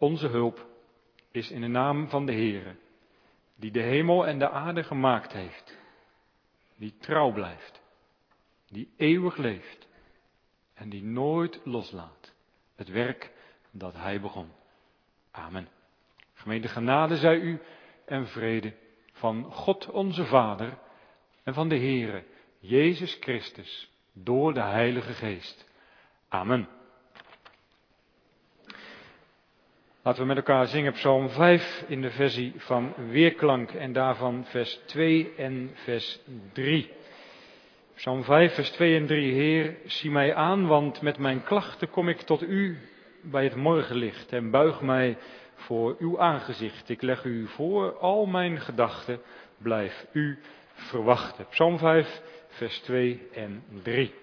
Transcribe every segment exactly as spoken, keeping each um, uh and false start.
Onze hulp is in de naam van de Heere, die de hemel en de aarde gemaakt heeft, die trouw blijft, die eeuwig leeft en die nooit loslaat het werk dat hij begon. Amen. Gemeente, genade zij u en vrede van God onze Vader en van de Heere Jezus Christus door de Heilige Geest. Amen. Laten we met elkaar zingen Psalm vijf in de versie van Weerklank en daarvan vers twee en vers drie. Psalm vijf, vers twee en drie. Heer, zie mij aan, want met mijn klachten kom ik tot u bij het morgenlicht en buig mij voor uw aangezicht. Ik leg u voor al mijn gedachten, blijf u verwachten. Psalm vijf, vers twee en drie.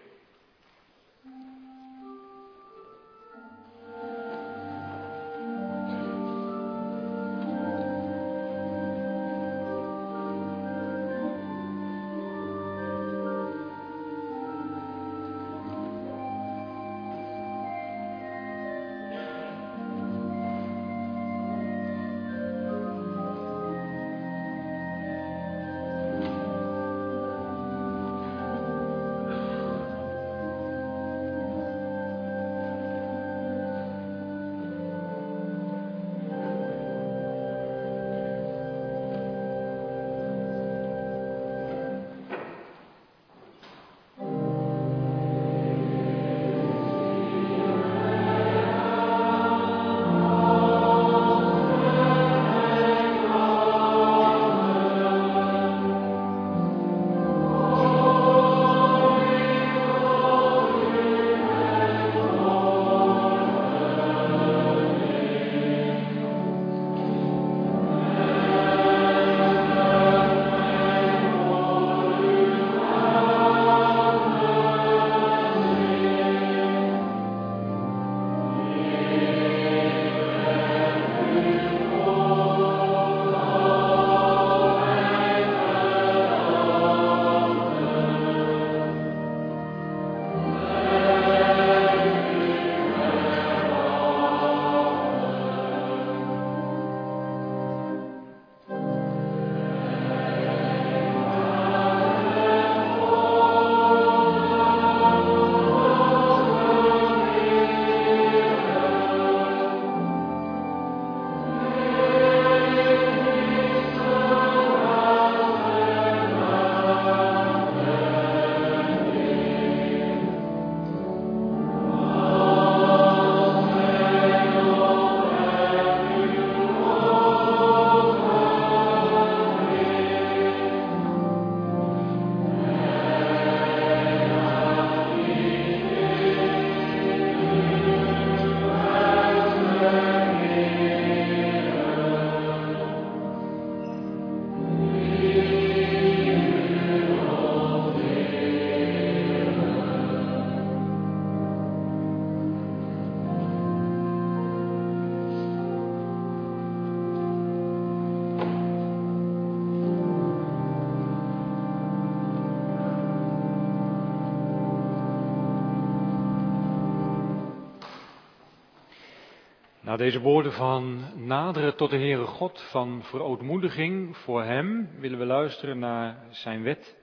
Na deze woorden van naderen tot de Heere God, van verootmoediging voor Hem, willen we luisteren naar zijn wet,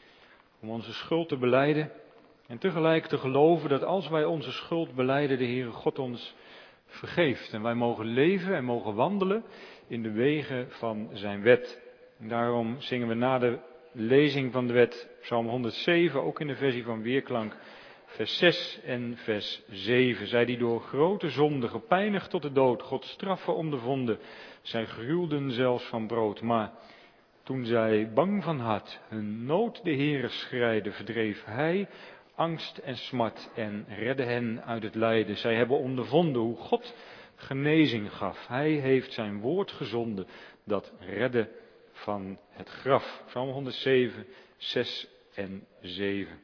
om onze schuld te belijden en tegelijk te geloven dat als wij onze schuld belijden, de Heere God ons vergeeft. En wij mogen leven en mogen wandelen in de wegen van zijn wet. En daarom zingen we na de lezing van de wet Psalm honderdzeven, ook in de versie van Weerklank, vers zes en vers zeven. Zij die door grote zonde gepijnigd tot de dood Gods straffen ondervonden, zij gruwden zelfs van brood. Maar toen zij bang van hart hun nood de Heere schreide, verdreef Hij angst en smart en redde hen uit het lijden. Zij hebben ondervonden hoe God genezing gaf. Hij heeft zijn woord gezonden dat redde van het graf. Psalm honderdzeven, zes en zeven.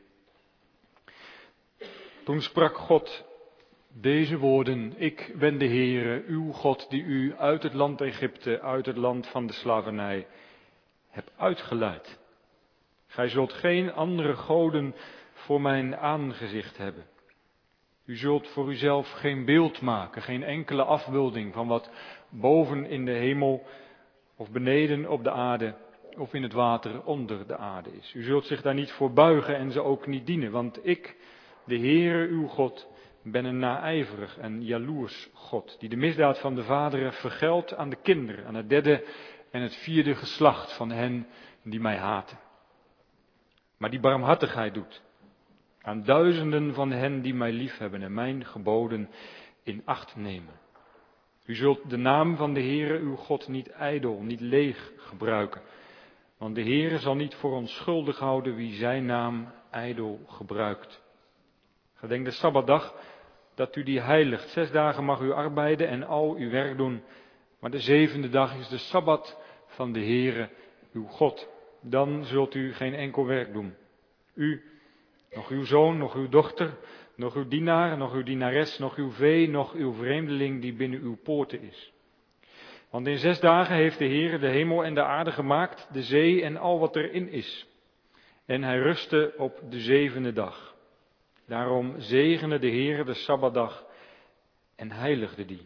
Toen sprak God deze woorden: Ik ben de Heere, uw God, die u uit het land Egypte, uit het land van de slavernij, heb uitgeleid. Gij zult geen andere goden voor mijn aangezicht hebben. U zult voor uzelf geen beeld maken, geen enkele afbeelding van wat boven in de hemel of beneden op de aarde of in het water onder de aarde is. U zult zich daar niet voor buigen en ze ook niet dienen, want ik, de Heere uw God, ben een naijverig en jaloers God, die de misdaad van de vaderen vergeldt aan de kinderen, aan het derde en het vierde geslacht van hen die mij haten. Maar die barmhartigheid doet aan duizenden van hen die mij liefhebben en mijn geboden in acht nemen. U zult de naam van de Heere uw God niet ijdel, niet leeg gebruiken, want de Heere zal niet voor ons schuldig houden wie zijn naam ijdel gebruikt. Gedenk de Sabbatdag, dat u die heiligt. Zes dagen mag u arbeiden en al uw werk doen, maar de zevende dag is de Sabbat van de Heere uw God. Dan zult u geen enkel werk doen. U, nog uw zoon, nog uw dochter, nog uw dienaar, nog uw dienares, nog uw vee, nog uw vreemdeling die binnen uw poorten is. Want in zes dagen heeft de Heere de hemel en de aarde gemaakt, de zee en al wat erin is. En hij rustte op de zevende dag. Daarom zegene de Heere de Sabbatdag en heiligde die.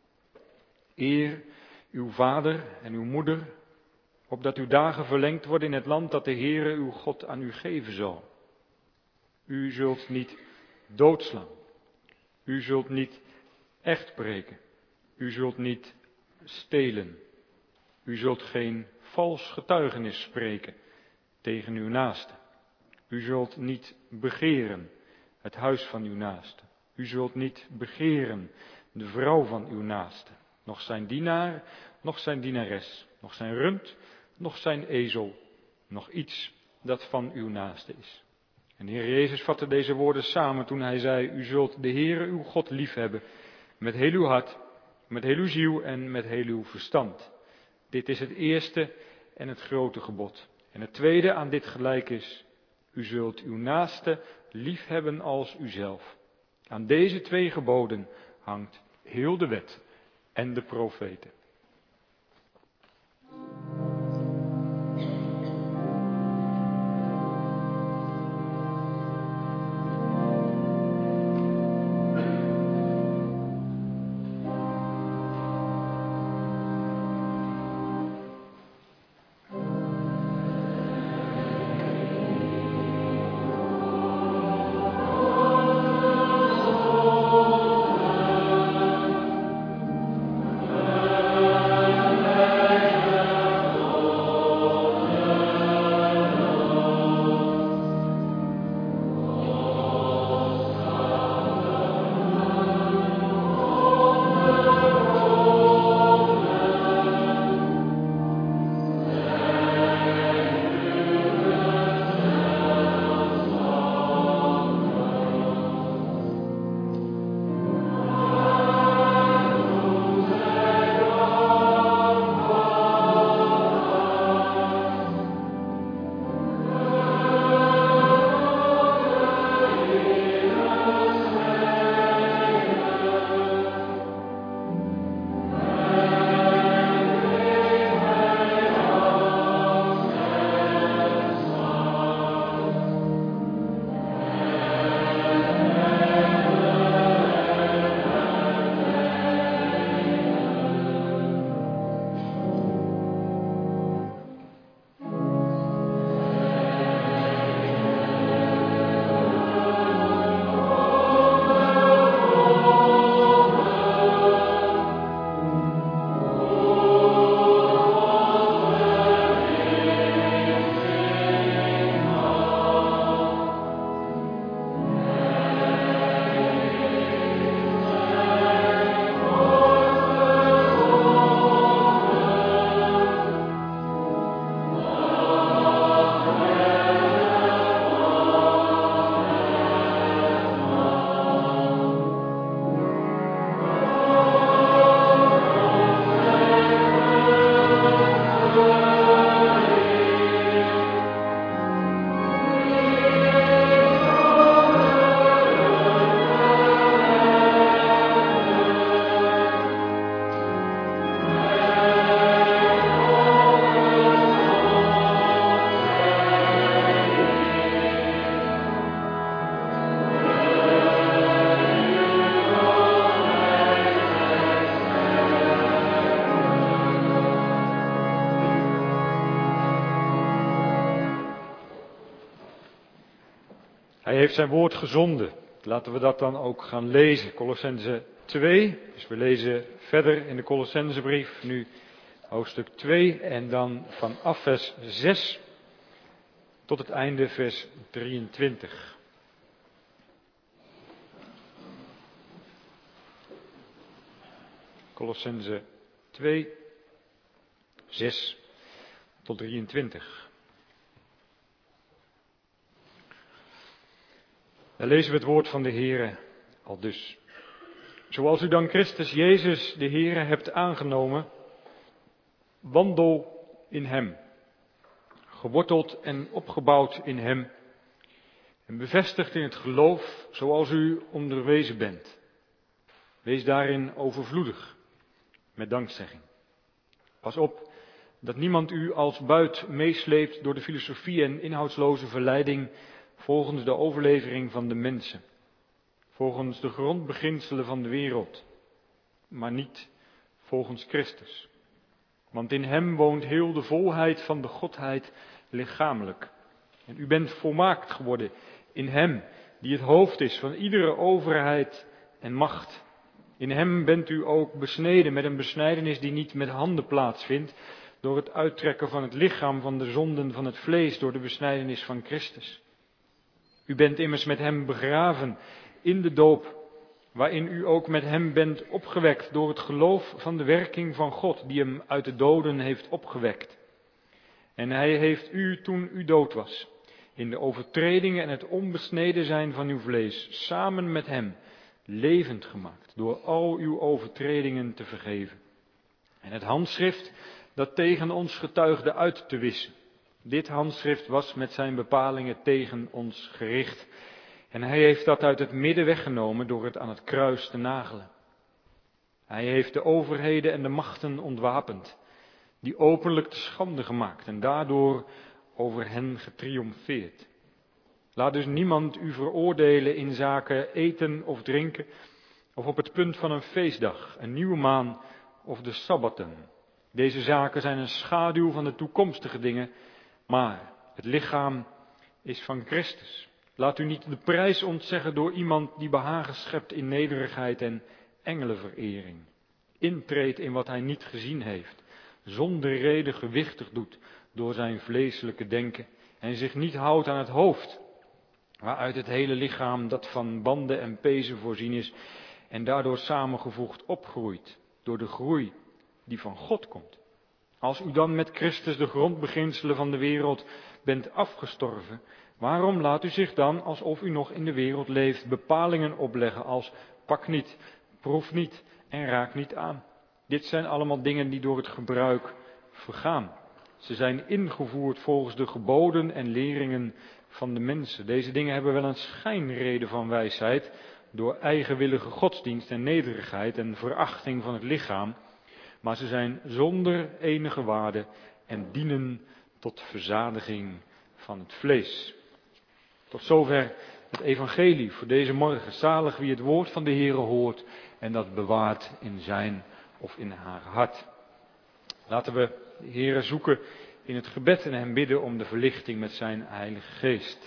Eer uw vader en uw moeder, opdat uw dagen verlengd worden in het land dat de Heere uw God aan u geven zal. U zult niet doodslaan. U zult niet echt breken. U zult niet stelen. U zult geen vals getuigenis spreken tegen uw naaste. U zult niet begeren het huis van uw naaste. U zult niet begeren de vrouw van uw naaste. Nog zijn dienaar, nog zijn dienares. Nog zijn rund, nog zijn ezel. Nog iets dat van uw naaste is. En de Heer Jezus vatte deze woorden samen toen hij zei, u zult de Heere uw God liefhebben met heel uw hart, met heel uw ziel en met heel uw verstand. Dit is het eerste en het grote gebod. En het tweede aan dit gelijk is, u zult uw naaste liefhebben als uzelf. Aan deze twee geboden hangt heel de wet en de profeten. Oh Hij heeft zijn woord gezonden. Laten we dat dan ook gaan lezen. Colossenzen twee. Dus we lezen verder in de Colossenzenbrief. Nu hoofdstuk twee en dan vanaf vers zes tot het einde vers drieëntwintig. Colossenzen twee, zes tot drieëntwintig. Dan lezen we het woord van de Heere al dus. Zoals u dan Christus Jezus de Heere hebt aangenomen, wandel in Hem, geworteld en opgebouwd in Hem en bevestigd in het geloof zoals u onderwezen bent. Wees daarin overvloedig, met dankzegging. Pas op dat niemand u als buit meesleept door de filosofie en inhoudsloze verleiding volgens de overlevering van de mensen, volgens de grondbeginselen van de wereld, maar niet volgens Christus. Want in Hem woont heel de volheid van de Godheid lichamelijk. En u bent volmaakt geworden in Hem, die het hoofd is van iedere overheid en macht. In Hem bent u ook besneden met een besnijdenis die niet met handen plaatsvindt, door het uittrekken van het lichaam van de zonden van het vlees, door de besnijdenis van Christus. U bent immers met Hem begraven in de doop, waarin u ook met Hem bent opgewekt door het geloof van de werking van God, die Hem uit de doden heeft opgewekt. En Hij heeft u, toen u dood was, in de overtredingen en het onbesneden zijn van uw vlees, samen met Hem levend gemaakt, door al uw overtredingen te vergeven. En het handschrift dat tegen ons getuigde uit te wissen. Dit handschrift was met zijn bepalingen tegen ons gericht. En hij heeft dat uit het midden weggenomen door het aan het kruis te nagelen. Hij heeft de overheden en de machten ontwapend, die openlijk te schande gemaakt en daardoor over hen getriomfeerd. Laat dus niemand u veroordelen in zaken eten of drinken, of op het punt van een feestdag, een nieuwe maan of de sabbatten. Deze zaken zijn een schaduw van de toekomstige dingen, maar het lichaam is van Christus. Laat u niet de prijs ontzeggen door iemand die behagen schept in nederigheid en engelenverering. Intreedt in wat hij niet gezien heeft, zonder reden gewichtig doet door zijn vleeselijke denken en zich niet houdt aan het hoofd, waaruit het hele lichaam dat van banden en pezen voorzien is en daardoor samengevoegd opgroeit door de groei die van God komt. Als u dan met Christus de grondbeginselen van de wereld bent afgestorven, waarom laat u zich dan, alsof u nog in de wereld leeft, bepalingen opleggen als pak niet, proef niet en raak niet aan? Dit zijn allemaal dingen die door het gebruik vergaan. Ze zijn ingevoerd volgens de geboden en leringen van de mensen. Deze dingen hebben wel een schijnreden van wijsheid door eigenwillige godsdienst en nederigheid en verachting van het lichaam, maar ze zijn zonder enige waarde en dienen tot verzadiging van het vlees. Tot zover het evangelie voor deze morgen. Zalig wie het woord van de Heere hoort en dat bewaart in zijn of in haar hart. Laten we de Heere zoeken in het gebed en hem bidden om de verlichting met zijn Heilige Geest.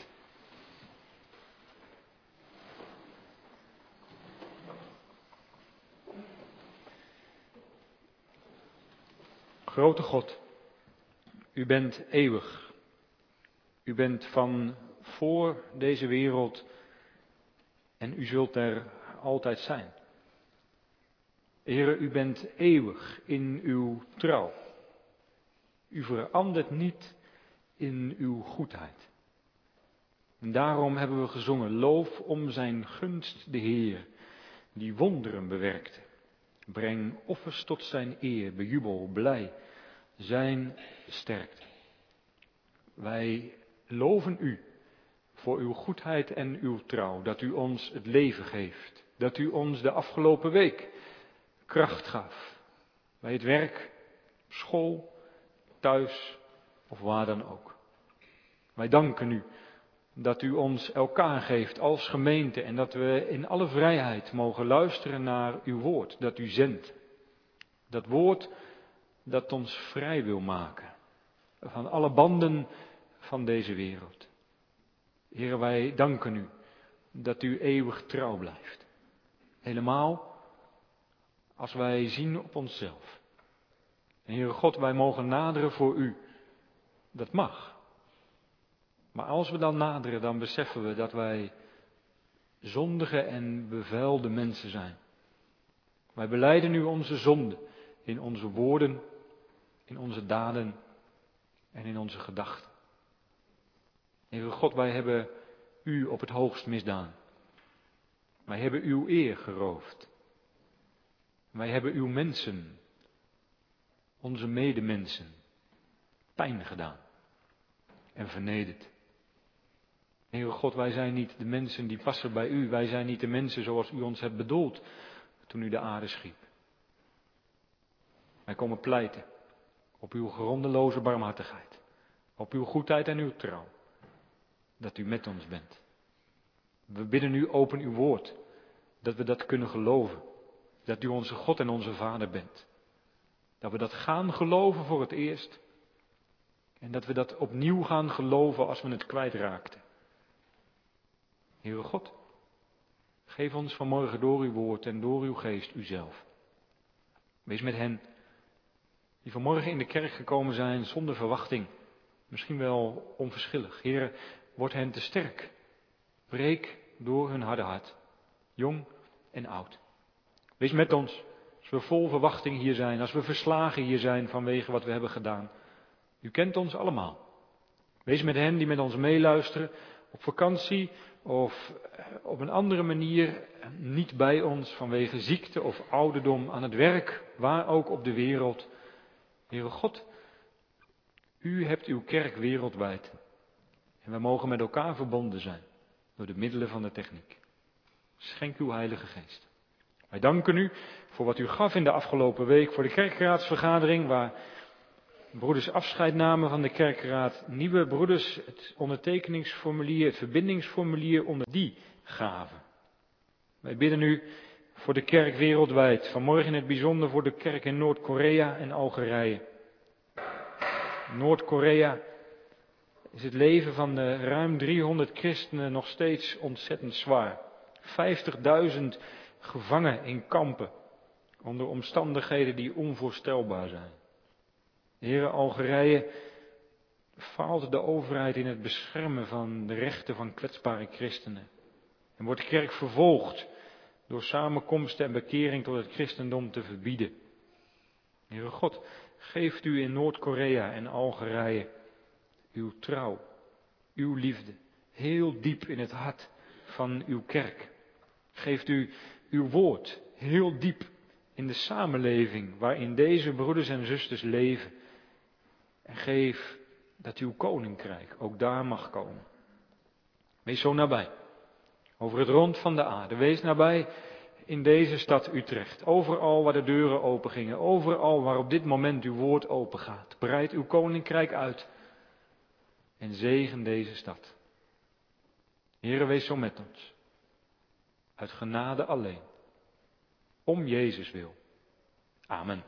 Grote God, u bent eeuwig. U bent van voor deze wereld en u zult er altijd zijn. Heere, u bent eeuwig in uw trouw. U verandert niet in uw goedheid. En daarom hebben we gezongen, loof om zijn gunst de Heer, die wonderen bewerkte. Breng offers tot zijn eer, bejubel, blij, zijn sterkte. Wij loven u voor uw goedheid en uw trouw, dat u ons het leven geeft. Dat u ons de afgelopen week kracht gaf. Bij het werk, school, thuis of waar dan ook. Wij danken u dat u ons elkaar geeft als gemeente en dat we in alle vrijheid mogen luisteren naar uw woord, dat u zendt. Dat woord dat ons vrij wil maken van alle banden van deze wereld. Heere, wij danken u dat u eeuwig trouw blijft. Helemaal als wij zien op onszelf. En Heere God, wij mogen naderen voor u. Dat mag. Maar als we dan naderen, dan beseffen we dat wij zondige en bevuilde mensen zijn. Wij belijden u onze zonde in onze woorden, in onze daden en in onze gedachten. Heere God, wij hebben u op het hoogst misdaan. Wij hebben uw eer geroofd. Wij hebben uw mensen, onze medemensen, pijn gedaan en vernederd. Heere God, wij zijn niet de mensen die passen bij u. Wij zijn niet de mensen zoals u ons hebt bedoeld toen u de aarde schiep. Wij komen pleiten op uw grondeloze barmhartigheid, op uw goedheid en uw trouw, dat u met ons bent. We bidden u, open uw woord, dat we dat kunnen geloven, dat u onze God en onze Vader bent. Dat we dat gaan geloven voor het eerst en dat we dat opnieuw gaan geloven als we het kwijtraakten. Heere God, geef ons vanmorgen door uw woord en door uw geest uzelf. Wees met hen die vanmorgen in de kerk gekomen zijn zonder verwachting, misschien wel onverschillig. Heere, word hen te sterk. Breek door hun harde hart, jong en oud. Wees met ons, als we vol verwachting hier zijn, als we verslagen hier zijn vanwege wat we hebben gedaan. U kent ons allemaal. Wees met hen die met ons meeluisteren, op vakantie of op een andere manier niet bij ons vanwege ziekte of ouderdom, aan het werk, waar ook op de wereld. Heere God, u hebt uw kerk wereldwijd en we mogen met elkaar verbonden zijn door de middelen van de techniek. Schenk uw Heilige Geest. Wij danken u voor wat u gaf in de afgelopen week voor de kerkraadsvergadering, waar broeders afscheid namen van de kerkraad, nieuwe broeders het ondertekeningsformulier, het verbindingsformulier onder die gaven. Wij bidden u voor de kerk wereldwijd, vanmorgen in het bijzonder voor de kerk in Noord-Korea en Algerije. Noord-Korea is het leven van de ruim driehonderd christenen nog steeds ontzettend zwaar. vijftigduizend gevangen in kampen, onder omstandigheden die onvoorstelbaar zijn. Heere, Algerije faalt de overheid in het beschermen van de rechten van kwetsbare christenen. En wordt de kerk vervolgd door samenkomsten en bekering tot het christendom te verbieden. Heere God, geeft u in Noord-Korea en Algerije uw trouw, uw liefde, heel diep in het hart van uw kerk. Geeft u uw woord heel diep in de samenleving waarin deze broeders en zusters leven. En geef dat uw koninkrijk ook daar mag komen. Wees zo nabij, over het rond van de aarde. Wees nabij in deze stad Utrecht. Overal waar de deuren open gingen. Overal waar op dit moment uw woord open gaat. Breid uw koninkrijk uit. En zegen deze stad. Heere, wees zo met ons. Uit genade alleen. Om Jezus wil. Amen.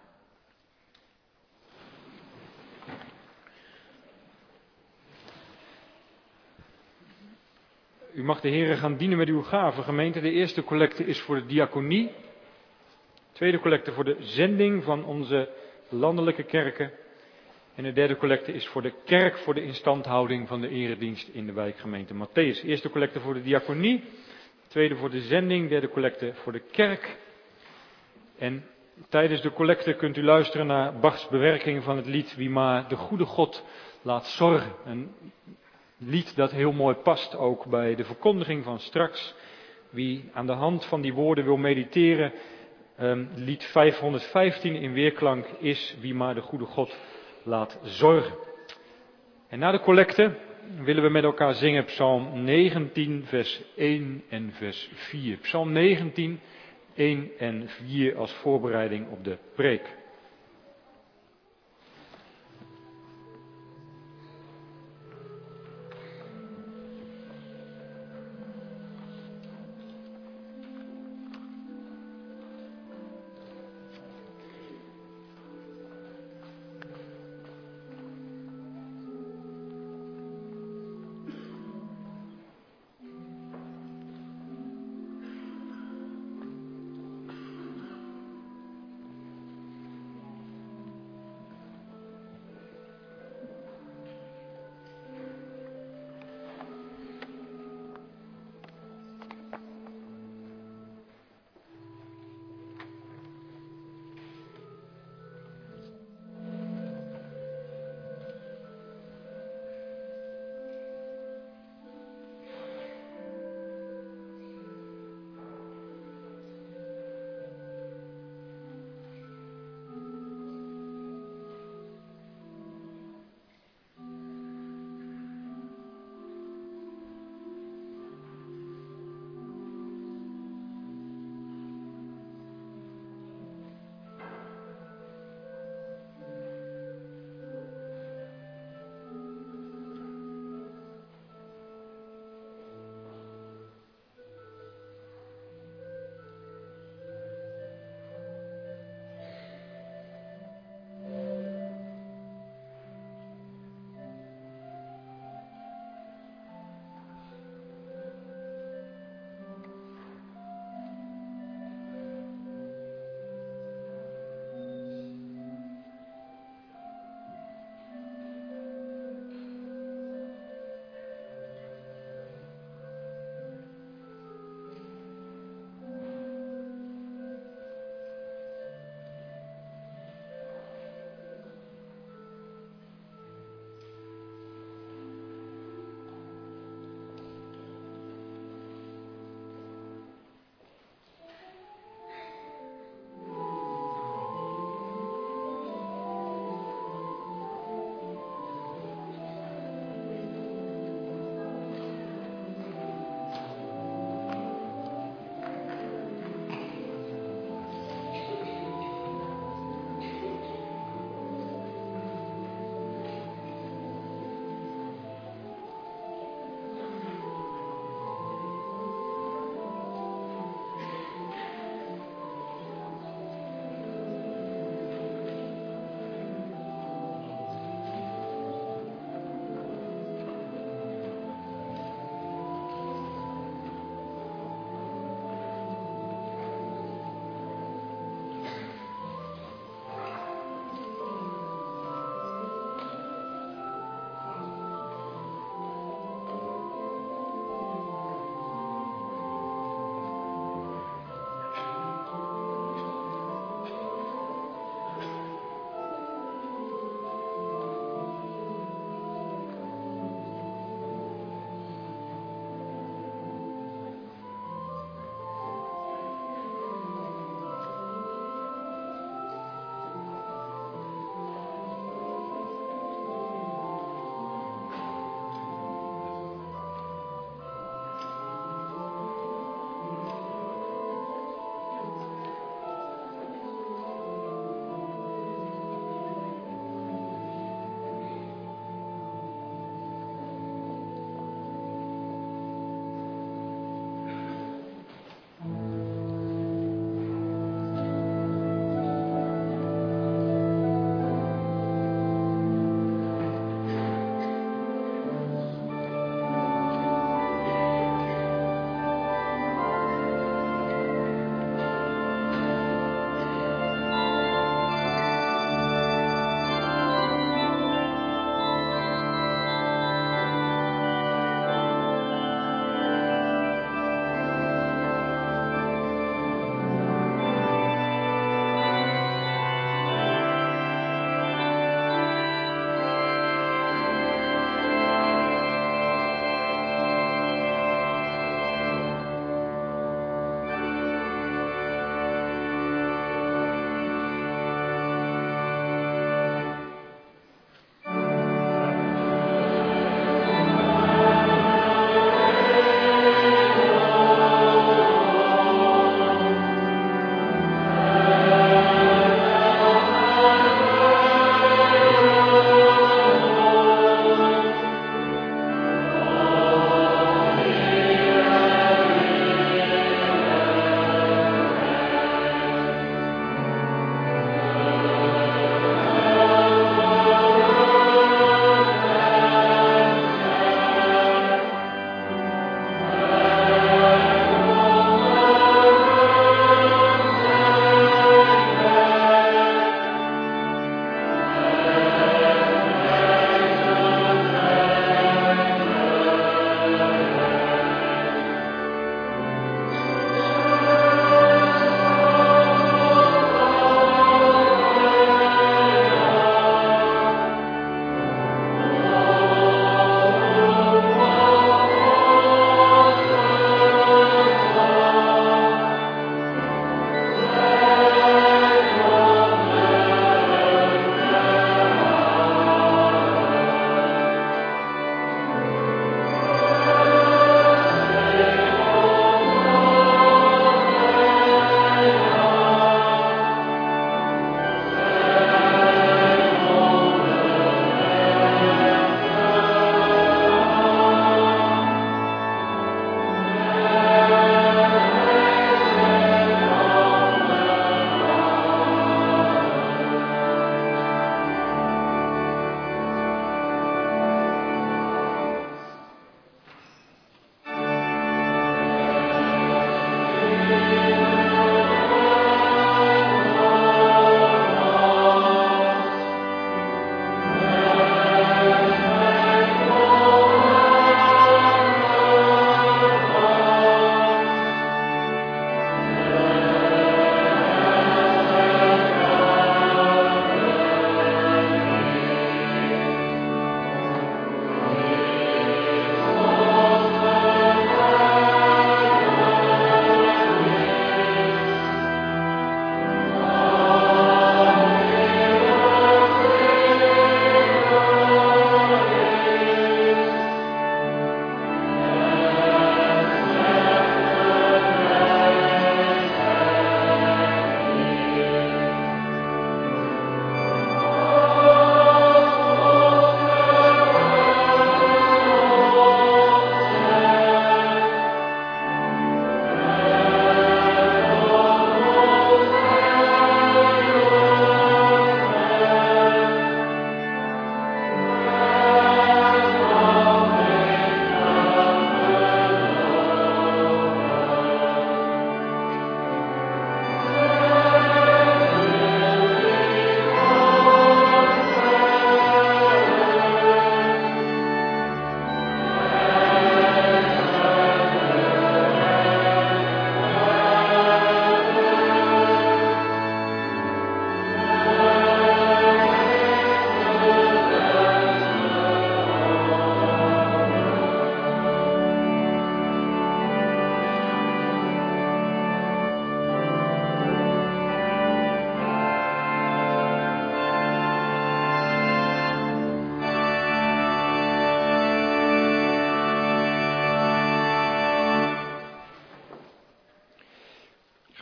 U mag de Heere gaan dienen met uw gaven, gemeente. De eerste collecte is voor de diaconie. De tweede collecte voor de zending van onze landelijke kerken. En de derde collecte is voor de kerk, voor de instandhouding van de eredienst in de wijkgemeente Matthäus. Eerste collecte voor de diaconie, tweede voor de zending, derde collecte voor de kerk. En tijdens de collecte kunt u luisteren naar Bachs bewerking van het lied Wie maar de goede God laat zorgen. Een lied dat heel mooi past ook bij de verkondiging van straks. Wie aan de hand van die woorden wil mediteren, um, lied vijfhonderdvijftien in weerklank is Wie maar de goede God laat zorgen. En na de collecte willen we met elkaar zingen Psalm negentien vers één en vers vier. Psalm negentien, één en vier als voorbereiding op de preek.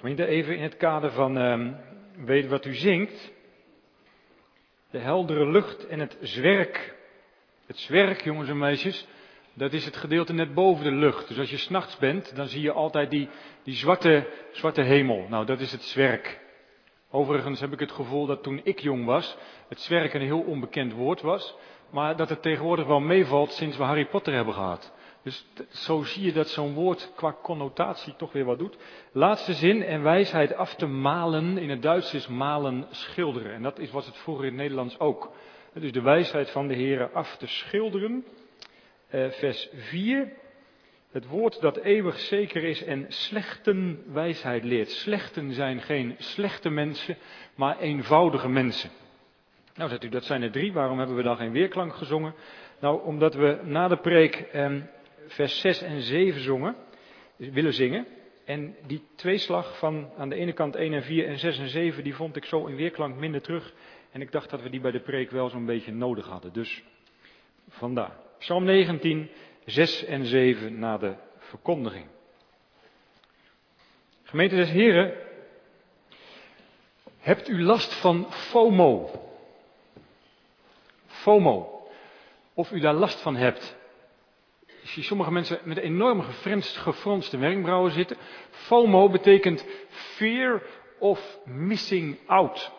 Gemeente, even in het kader van uh, weet wat u zingt. De heldere lucht en het zwerk. Het zwerk, jongens en meisjes, dat is het gedeelte net boven de lucht. Dus als je 's nachts bent, dan zie je altijd die, die zwarte, zwarte hemel. Nou, dat is het zwerk. Overigens heb ik het gevoel dat toen ik jong was, het zwerk een heel onbekend woord was. Maar dat het tegenwoordig wel meevalt sinds we Harry Potter hebben gehad. Dus t- zo zie je dat zo'n woord qua connotatie toch weer wat doet. Laatste zin, en wijsheid af te malen, in het Duits is malen schilderen. En dat is, was het vroeger in het Nederlands ook. Dus de wijsheid van de Heere af te schilderen. Uh, vers vier. Het woord dat eeuwig zeker is en slechten wijsheid leert. Slechten zijn geen slechte mensen, maar eenvoudige mensen. Nou zegt u, dat zijn er drie, waarom hebben we dan geen weerklank gezongen? Nou, omdat we na de preek eh, vers zes en zeven zongen, willen zingen. En die tweeslag van aan de ene kant één en vier en zes en zeven, die vond ik zo in weerklank minder terug. En ik dacht dat we die bij de preek wel zo'n beetje nodig hadden. Dus vandaar. Psalm negentien, zes en zeven na de verkondiging. Gemeente des Heren, hebt u last van FOMO? FOMO. Of u daar last van hebt. Ik zie sommige mensen met enorm gefronst, gefronste wenkbrauwen zitten. FOMO betekent fear of missing out.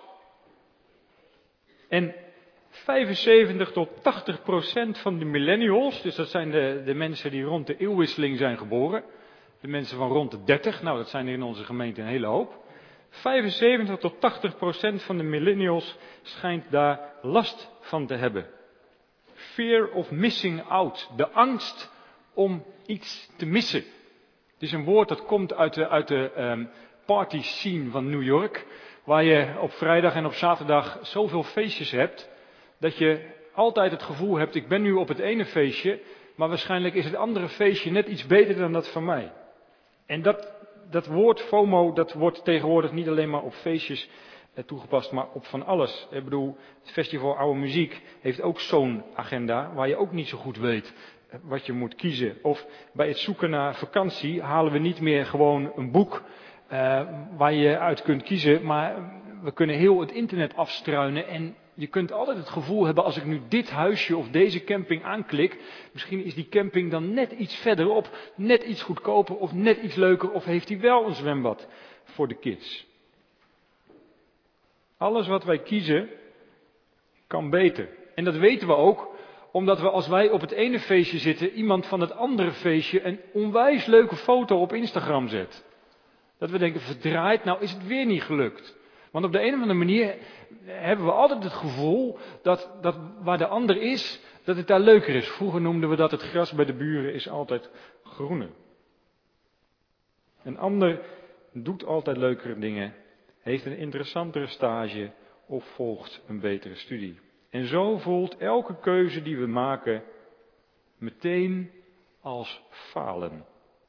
En vijfenzeventig tot tachtig procent van de millennials, dus dat zijn de, de mensen die rond de eeuwwisseling zijn geboren. De mensen van rond de dertig, nou dat zijn er in onze gemeente een hele hoop. vijfenzeventig tot tachtig procent van de millennials schijnt daar last van te hebben. Fear of missing out. De angst om iets te missen. Het is een woord dat komt uit de, uit de um, party scene van New York. Waar je op vrijdag en op zaterdag zoveel feestjes hebt. Dat je altijd het gevoel hebt, ik ben nu op het ene feestje. Maar waarschijnlijk is het andere feestje net iets beter dan dat van mij. En dat, dat woord FOMO, dat wordt tegenwoordig niet alleen maar op feestjes toegepast, maar op van alles. Ik bedoel, het Festival Oude Muziek heeft ook zo'n agenda, waar je ook niet zo goed weet wat je moet kiezen. Of bij het zoeken naar vakantie halen we niet meer gewoon een boek uh, waar je uit kunt kiezen, maar we kunnen heel het internet afstruinen en je kunt altijd het gevoel hebben, als ik nu dit huisje of deze camping aanklik, misschien is die camping dan net iets verderop, net iets goedkoper of net iets leuker, of heeft hij wel een zwembad voor de kids. Alles wat wij kiezen, kan beter. En dat weten we ook, omdat we als wij op het ene feestje zitten, iemand van het andere feestje een onwijs leuke foto op Instagram zet. Dat we denken, verdraaid, nou is het weer niet gelukt. Want op de een of andere manier hebben we altijd het gevoel dat, dat waar de ander is, dat het daar leuker is. Vroeger noemden we dat het gras bij de buren is altijd groener. Een ander doet altijd leukere dingen, heeft een interessantere stage of volgt een betere studie. En zo voelt elke keuze die we maken meteen als falen.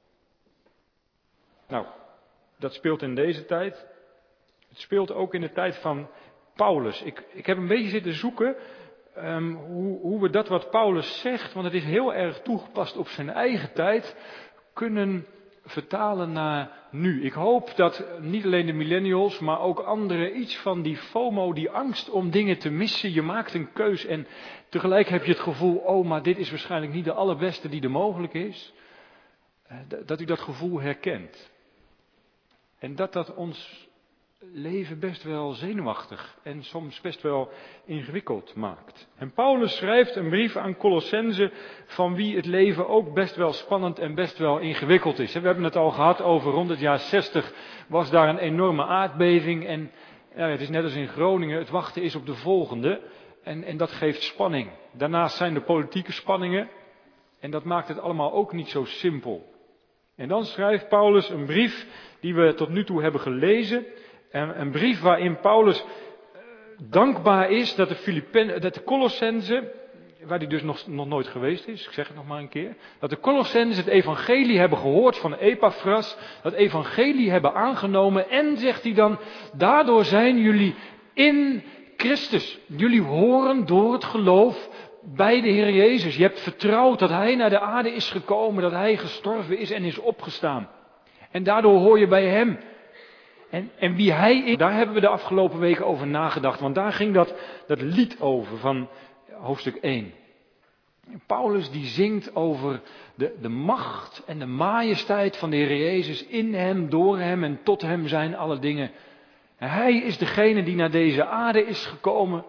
Nou, dat speelt in deze tijd. Het speelt ook in de tijd van Paulus. Ik, ik heb een beetje zitten zoeken um, hoe, hoe we dat wat Paulus zegt, want het is heel erg toegepast op zijn eigen tijd, kunnen vertalen naar nu. Ik hoop dat niet alleen de millennials, maar ook anderen iets van die FOMO, die angst om dingen te missen. Je maakt een keus en tegelijk heb je het gevoel, oh, maar dit is waarschijnlijk niet de allerbeste die er mogelijk is. Dat u dat gevoel herkent. En dat dat ons leven best wel zenuwachtig en soms best wel ingewikkeld maakt. En Paulus schrijft een brief aan Colossenzen van wie het leven ook best wel spannend en best wel ingewikkeld is. We hebben het al gehad over rond het jaar zestig was daar een enorme aardbeving en ja, het is net als in Groningen, het wachten is op de volgende en, en dat geeft spanning. Daarnaast zijn er politieke spanningen en dat maakt het allemaal ook niet zo simpel. En dan schrijft Paulus een brief die we tot nu toe hebben gelezen. Een brief waarin Paulus dankbaar is dat de, Filippen, dat de Colossenzen, waar hij dus nog, nog nooit geweest is, ik zeg het nog maar een keer, dat de Colossenzen het evangelie hebben gehoord van Epaphras, dat evangelie hebben aangenomen en, zegt hij dan, daardoor zijn jullie in Christus. Jullie horen door het geloof bij de Heer Jezus. Je hebt vertrouwd dat Hij naar de aarde is gekomen, dat Hij gestorven is en is opgestaan. En daardoor hoor je bij Hem. En, en wie hij is, daar hebben we de afgelopen weken over nagedacht. Want daar ging dat, dat lied over van hoofdstuk één. Paulus die zingt over de, de macht en de majesteit van de Heer Jezus. In hem, door hem en tot hem zijn alle dingen. En hij is degene die naar deze aarde is gekomen.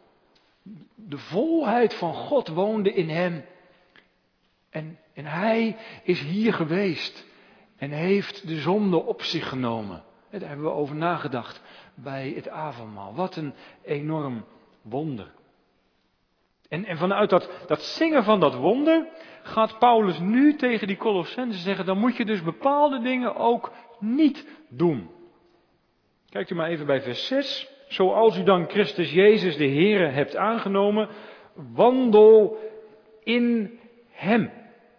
De volheid van God woonde in hem. En, en hij is hier geweest. En heeft de zonde op zich genomen. Daar hebben we over nagedacht bij het avondmaal. Wat een enorm wonder. En, en vanuit dat, dat zingen van dat wonder gaat Paulus nu tegen die Colossenzen zeggen, dan moet je dus bepaalde dingen ook niet doen. Kijkt u maar even bij vers zes. Zoals u dan Christus Jezus de Heere hebt aangenomen, wandel in hem.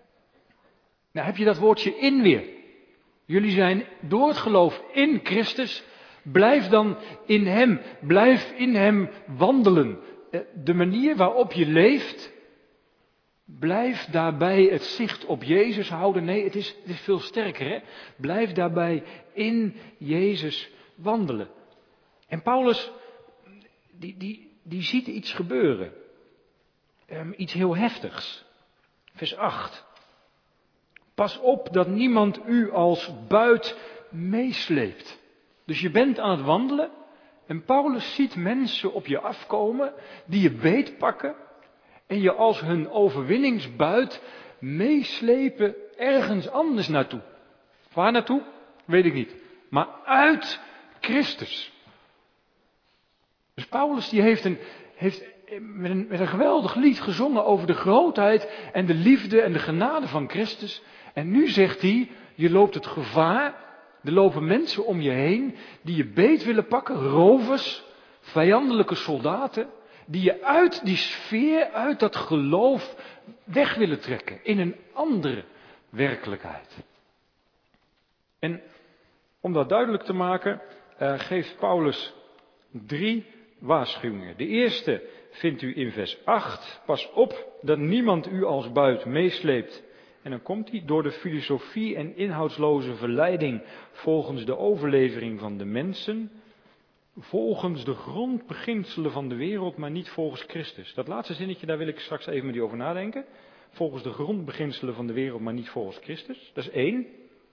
Nou heb je dat woordje in weer. Jullie zijn door het geloof in Christus, blijf dan in hem, blijf in hem wandelen. De manier waarop je leeft, blijf daarbij het zicht op Jezus houden. Nee, het is, het is veel sterker, hè? Blijf daarbij in Jezus wandelen. En Paulus, die, die, die ziet iets gebeuren. Um, iets heel heftigs. Vers acht. Pas op dat niemand u als buit meesleept. Dus je bent aan het wandelen. En Paulus ziet mensen op je afkomen die je beetpakken en je als hun overwinningsbuit meeslepen ergens anders naartoe. Waar naartoe? Weet ik niet. Maar uit Christus. Dus Paulus die heeft, een, heeft met, een, met een geweldig lied gezongen over de grootheid en de liefde en de genade van Christus. En nu zegt hij, je loopt het gevaar. Er lopen mensen om je heen die je beet willen pakken, rovers, vijandelijke soldaten, die je uit die sfeer, uit dat geloof weg willen trekken in een andere werkelijkheid. En om dat duidelijk te maken, uh, geeft Paulus drie waarschuwingen. De eerste vindt u in vers acht. Pas op dat niemand u als buit meesleept. En dan komt hij door de filosofie en inhoudsloze verleiding volgens de overlevering van de mensen, volgens de grondbeginselen van de wereld, maar niet volgens Christus. Dat laatste zinnetje, daar wil ik straks even met u over nadenken. Volgens de grondbeginselen van de wereld, maar niet volgens Christus. Dat is één.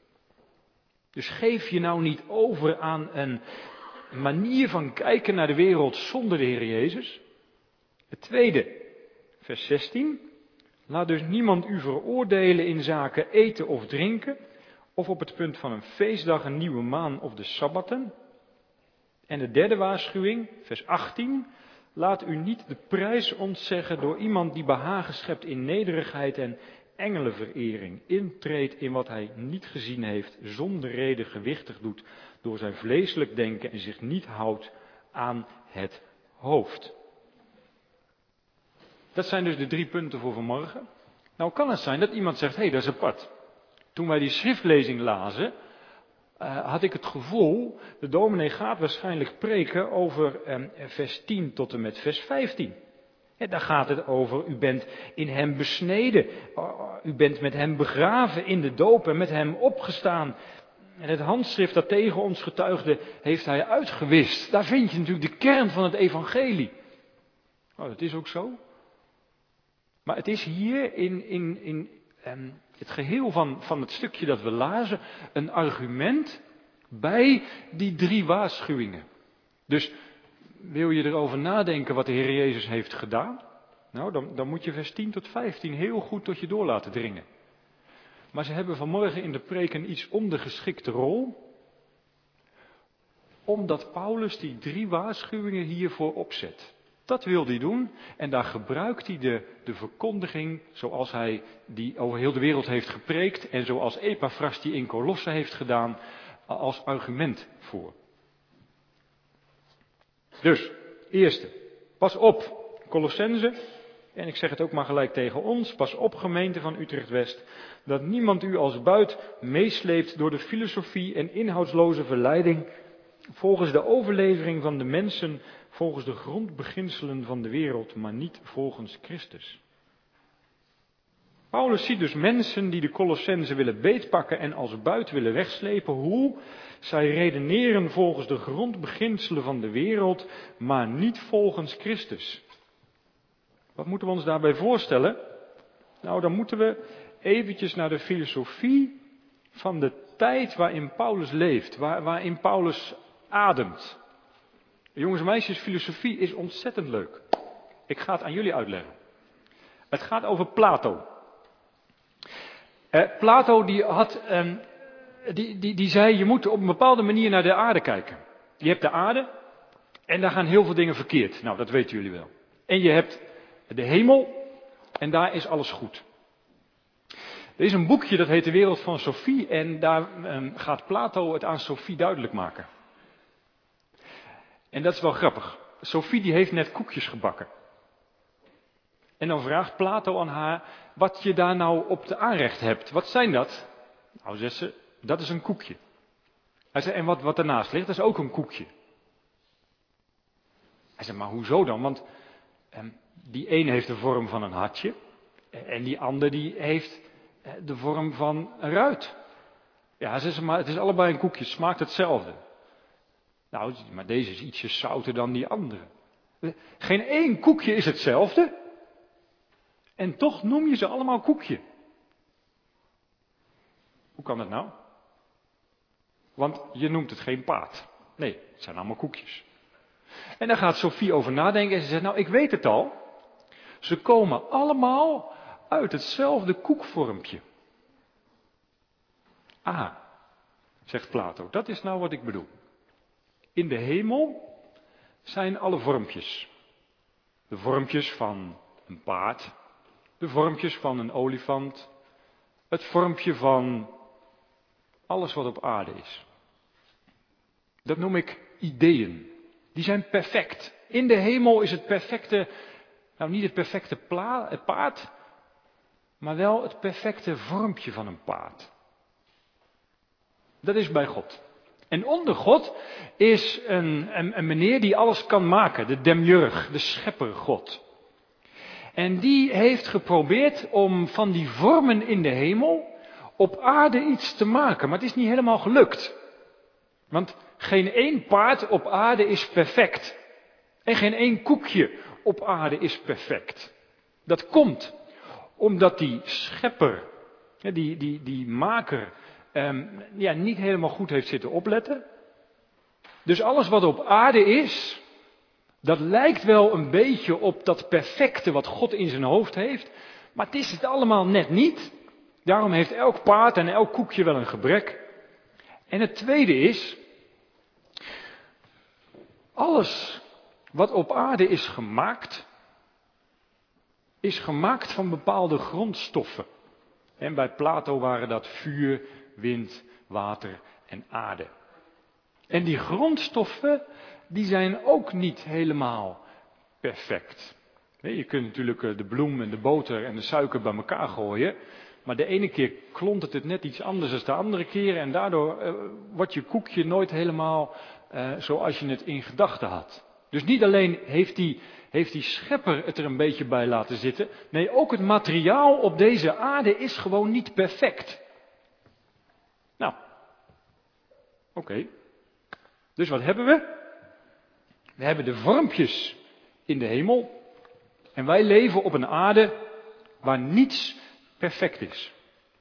Dus geef je nou niet over aan een manier van kijken naar de wereld zonder de Heer Jezus. Het tweede, vers zestien. Laat dus niemand u veroordelen in zaken eten of drinken, of op het punt van een feestdag, een nieuwe maan of de sabbatten. En de derde waarschuwing, vers achttien. Laat u niet de prijs ontzeggen door iemand die behagen schept in nederigheid en engelenverering, intreedt in wat hij niet gezien heeft, zonder reden gewichtig doet door zijn vleeselijk denken en zich niet houdt aan het hoofd. Dat zijn dus de drie punten voor vanmorgen. Nou kan het zijn dat iemand zegt, hé, hey, dat is apart. Toen wij die schriftlezing lazen, uh, had ik het gevoel, de dominee gaat waarschijnlijk preken over uh, vers tien tot en met vers vijftien. Ja, daar gaat het over, u bent in hem besneden, uh, u bent met hem begraven in de doop en met hem opgestaan. En het handschrift dat tegen ons getuigde, heeft hij uitgewist. Daar vind je natuurlijk de kern van het evangelie. Nou, dat is ook zo. Maar het is hier in, in, in um, het geheel van, van het stukje dat we lazen een argument bij die drie waarschuwingen. Dus wil je erover nadenken wat de Heer Jezus heeft gedaan? Nou, dan, dan moet je vers tien tot vijftien heel goed tot je door laten dringen. Maar ze hebben vanmorgen in de preek een iets ondergeschikte rol, omdat Paulus die drie waarschuwingen hiervoor opzet. Dat wil hij doen en daar gebruikt hij de, de verkondiging zoals hij die over heel de wereld heeft gepreekt en zoals Epaphras die in Kolosse heeft gedaan als argument voor. Dus, eerste, pas op Colossenzen, en ik zeg het ook maar gelijk tegen ons, pas op gemeente van Utrecht-West, dat niemand u als buit meesleept door de filosofie en inhoudsloze verleiding, volgens de overlevering van de mensen, volgens de grondbeginselen van de wereld, maar niet volgens Christus. Paulus ziet dus mensen die de Colossenzen willen beetpakken en als buit willen wegslepen. Hoe? Zij redeneren volgens de grondbeginselen van de wereld, maar niet volgens Christus. Wat moeten we ons daarbij voorstellen? Nou, dan moeten we eventjes naar de filosofie van de tijd waarin Paulus leeft, waar, waarin Paulus ademt. Jongens en meisjes, filosofie is ontzettend leuk. Ik ga het aan jullie uitleggen. Het gaat over Plato. Eh, Plato die had, eh, die, die, die zei, je moet op een bepaalde manier naar de aarde kijken. Je hebt de aarde en daar gaan heel veel dingen verkeerd. Nou, dat weten jullie wel. En je hebt de hemel en daar is alles goed. Er is een boekje dat heet De Wereld van Sophie en daar eh, gaat Plato het aan Sophie duidelijk maken. En dat is wel grappig. Sophie die heeft net koekjes gebakken. En dan vraagt Plato aan haar wat je daar nou op de aanrecht hebt. Wat zijn dat? Nou, zegt ze, dat is een koekje. Hij zegt, en wat, wat daarnaast ligt, dat is ook een koekje. Hij zegt, maar hoezo dan? Want eh, die een heeft de vorm van een hartje. En die ander die heeft eh, de vorm van een ruit. Ja, zegt ze, maar het is allebei een koekje, het smaakt hetzelfde. Nou, maar deze is ietsje zouter dan die andere. Geen één koekje is hetzelfde. En toch noem je ze allemaal koekje. Hoe kan dat nou? Want je noemt het geen paard. Nee, het zijn allemaal koekjes. En daar gaat Sophie over nadenken en ze zegt, nou ik weet het al. Ze komen allemaal uit hetzelfde koekvormpje. Ah, zegt Plato, dat is nou wat ik bedoel. In de hemel zijn alle vormpjes. De vormpjes van een paard. De vormpjes van een olifant. Het vormpje van alles wat op aarde is. Dat noem ik ideeën. Die zijn perfect. In de hemel is het perfecte, nou niet het perfecte pla, het paard, maar wel het perfecte vormpje van een paard. Dat is bij God. En onder God is een, een, een meneer die alles kan maken, de demiurg, de schepper God. En die heeft geprobeerd om van die vormen in de hemel op aarde iets te maken, maar het is niet helemaal gelukt. Want geen één paard op aarde is perfect. En geen één koekje op aarde is perfect. Dat komt omdat die schepper, die, die, die maker, Um, ja, niet helemaal goed heeft zitten opletten. Dus alles wat op aarde is, dat lijkt wel een beetje op dat perfecte wat God in zijn hoofd heeft. Maar het is het allemaal net niet. Daarom heeft elk paard en elk koekje wel een gebrek. En het tweede is, alles wat op aarde is gemaakt, is gemaakt van bepaalde grondstoffen. En bij Plato waren dat vuur, wind, water en aarde. En die grondstoffen, die zijn ook niet helemaal perfect. Je kunt natuurlijk de bloem en de boter en de suiker bij elkaar gooien. Maar de ene keer klontert het net iets anders dan de andere keer. En daardoor uh, wordt je koekje nooit helemaal uh, zoals je het in gedachten had. Dus niet alleen heeft die, heeft die schepper het er een beetje bij laten zitten. Nee, ook het materiaal op deze aarde is gewoon niet perfect. Nou, oké. Okay. Dus wat hebben we? We hebben de vormpjes in de hemel. En wij leven op een aarde waar niets perfect is.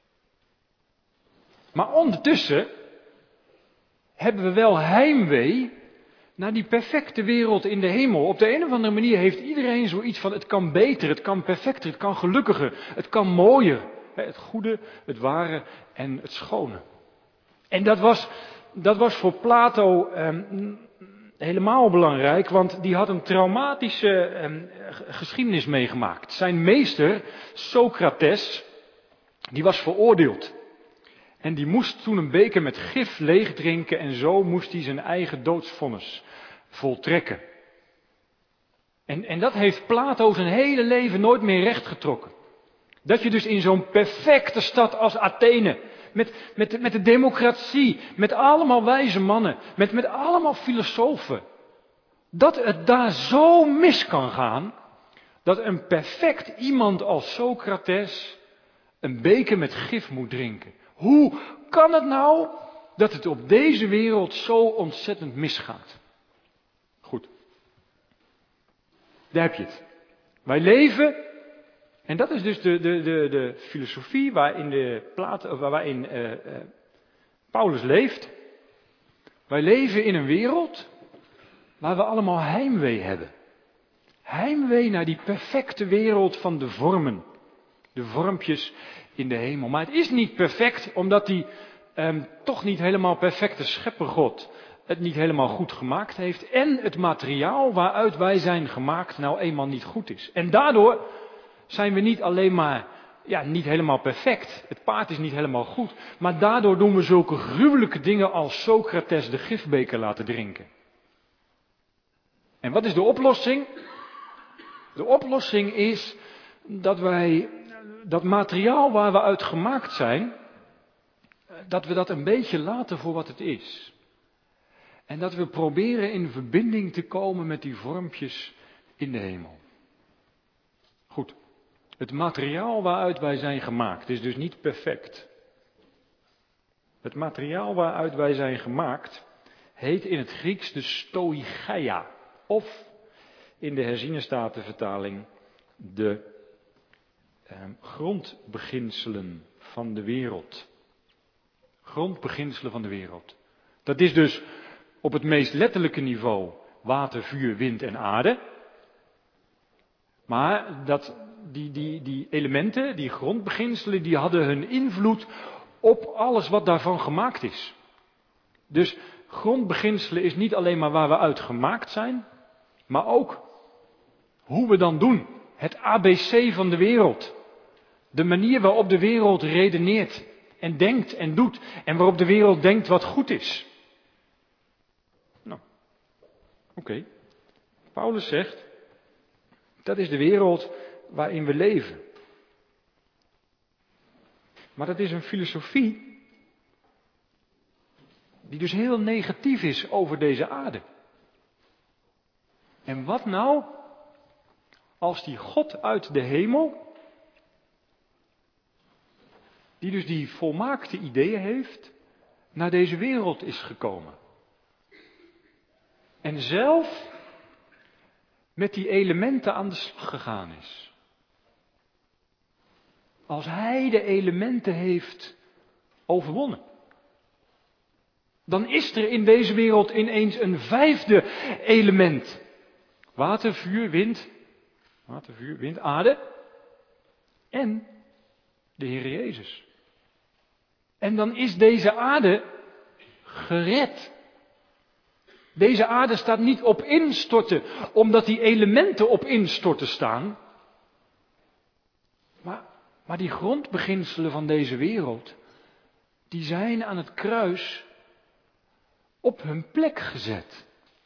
Maar ondertussen hebben we wel heimwee naar die perfecte wereld in de hemel. Op de een of andere manier heeft iedereen zoiets van het kan beter, het kan perfecter, het kan gelukkiger, het kan mooier. Het goede, het ware en het schone. En dat was, dat was voor Plato eh, helemaal belangrijk, want die had een traumatische eh, geschiedenis meegemaakt. Zijn meester, Socrates, die was veroordeeld. En die moest toen een beker met gif leegdrinken en zo moest hij zijn eigen doodsvonnis voltrekken. En, en dat heeft Plato zijn hele leven nooit meer rechtgetrokken. Dat je dus in zo'n perfecte stad als Athene, met, met, met de democratie, met allemaal wijze mannen, met, met allemaal filosofen, dat het daar zo mis kan gaan, dat een perfect iemand als Socrates een beker met gif moet drinken. Hoe kan het nou dat het op deze wereld zo ontzettend misgaat. Goed. Daar heb je het. Wij leven, en dat is dus de, de, de, de filosofie waarin, de Plato, waarin uh, uh, Paulus leeft. Wij leven in een wereld waar we allemaal heimwee hebben. Heimwee naar die perfecte wereld van de vormen. De vormpjes in de hemel. Maar het is niet perfect, omdat die um, toch niet helemaal perfecte schepper God het niet helemaal goed gemaakt heeft. En het materiaal waaruit wij zijn gemaakt nou eenmaal niet goed is. En daardoor zijn we niet alleen maar, ja, niet helemaal perfect. Het paard is niet helemaal goed. Maar daardoor doen we zulke gruwelijke dingen als Socrates de gifbeker laten drinken. En wat is de oplossing? De oplossing is dat wij dat materiaal waar we uit gemaakt zijn, dat we dat een beetje laten voor wat het is. En dat we proberen in verbinding te komen met die vormpjes in de hemel. Goed, het materiaal waaruit wij zijn gemaakt is dus niet perfect. Het materiaal waaruit wij zijn gemaakt heet in het Grieks de stoicheia. Of in de herziene statenvertaling de eh, grondbeginselen van de wereld. Grondbeginselen van de wereld. Dat is dus op het meest letterlijke niveau water, vuur, wind en aarde. Maar dat, die, die, die elementen, die grondbeginselen, die hadden hun invloed op alles wat daarvan gemaakt is. Dus grondbeginselen is niet alleen maar waar we uit gemaakt zijn, maar ook hoe we dan doen. Het A B C van de wereld. De manier waarop de wereld redeneert en denkt en doet. En waarop de wereld denkt wat goed is. Nou, oké. Okay. Paulus zegt, dat is de wereld waarin we leven. Maar dat is een filosofie die dus heel negatief is over deze aarde. En wat nou als die God uit de hemel, die dus die volmaakte ideeën heeft, naar deze wereld is gekomen. En zelf met die elementen aan de slag gegaan is. Als hij de elementen heeft overwonnen. Dan is er in deze wereld ineens een vijfde element. Water, vuur, wind. Water, vuur, wind, aarde. En de Heer Jezus. En dan is deze aarde gered. Deze aarde staat niet op instorten, omdat die elementen op instorten staan. Maar, maar die grondbeginselen van deze wereld, die zijn aan het kruis op hun plek gezet.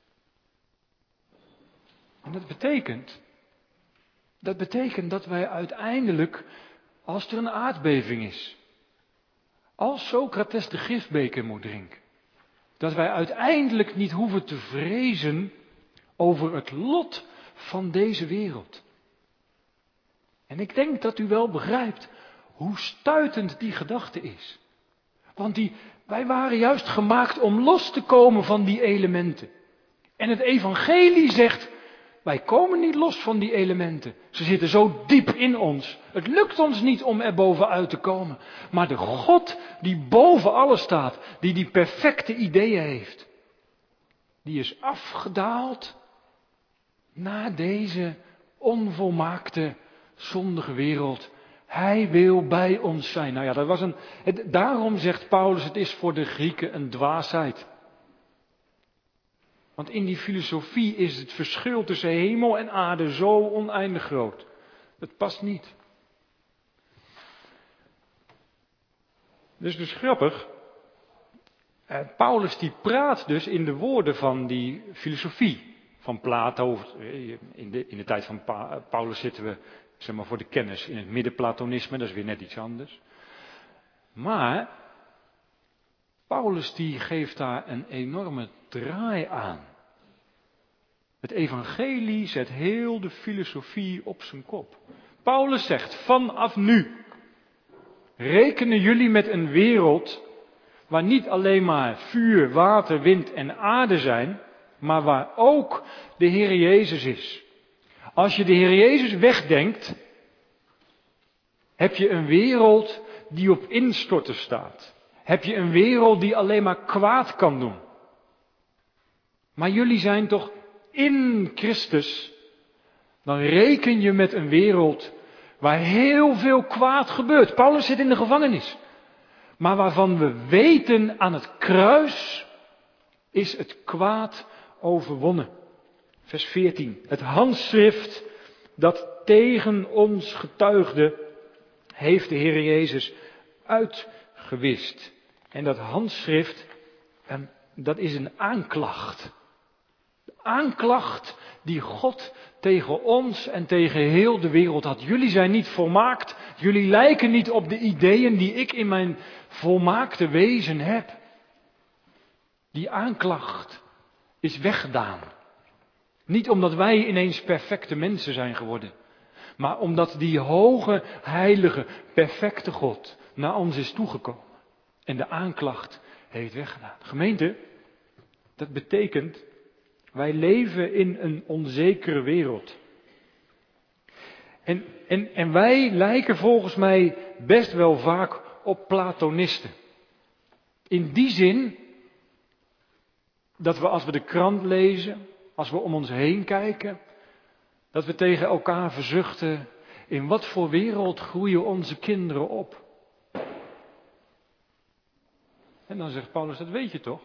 En dat betekent, dat betekent dat wij uiteindelijk, als er een aardbeving is, als Socrates de gifbeker moet drinken, dat wij uiteindelijk niet hoeven te vrezen over het lot van deze wereld. En ik denk dat u wel begrijpt hoe stuitend die gedachte is. Want die, wij waren juist gemaakt om los te komen van die elementen. En het evangelie zegt, wij komen niet los van die elementen. Ze zitten zo diep in ons. Het lukt ons niet om er bovenuit te komen. Maar de God die boven alles staat, die die perfecte ideeën heeft, die is afgedaald naar deze onvolmaakte, zondige wereld. Hij wil bij ons zijn. Nou ja, dat was een. Het, daarom zegt Paulus, het is voor de Grieken een dwaasheid. Want in die filosofie is het verschil tussen hemel en aarde zo oneindig groot. Dat past niet. Dus dus grappig. Eh, Paulus die praat dus in de woorden van die filosofie van Plato. In de, in de tijd van pa, Paulus zitten we, zeg maar, voor de kennis in het middenplatonisme. Dat is weer net iets anders. Maar Paulus die geeft daar een enorme draai aan. Het evangelie zet heel de filosofie op zijn kop. Paulus zegt, vanaf nu rekenen jullie met een wereld waar niet alleen maar vuur, water, wind en aarde zijn, maar waar ook de Heer Jezus is. Als je de Heer Jezus wegdenkt, heb je een wereld die op instorten staat. Heb je een wereld die alleen maar kwaad kan doen. Maar jullie zijn toch in Christus. Dan reken je met een wereld waar heel veel kwaad gebeurt. Paulus zit in de gevangenis. Maar waarvan we weten aan het kruis is het kwaad overwonnen. Vers veertien. Het handschrift dat tegen ons getuigde, heeft de Heer Jezus uitgewist. En dat handschrift, dat is een aanklacht. De aanklacht die God tegen ons en tegen heel de wereld had. Jullie zijn niet volmaakt. Jullie lijken niet op de ideeën die ik in mijn volmaakte wezen heb. Die aanklacht is weggedaan. Niet omdat wij ineens perfecte mensen zijn geworden. Maar omdat die hoge, heilige, perfecte God naar ons is toegekomen. En de aanklacht heeft weggedaan. Gemeente, dat betekent, wij leven in een onzekere wereld. En, en, en wij lijken volgens mij best wel vaak op Platonisten. In die zin, dat we als we de krant lezen, als we om ons heen kijken, dat we tegen elkaar verzuchten, in wat voor wereld groeien onze kinderen op? En dan zegt Paulus, dat weet je toch?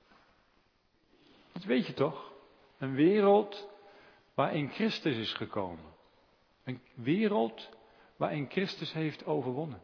Dat weet je toch? Een wereld waarin Christus is gekomen. Een wereld waarin Christus heeft overwonnen.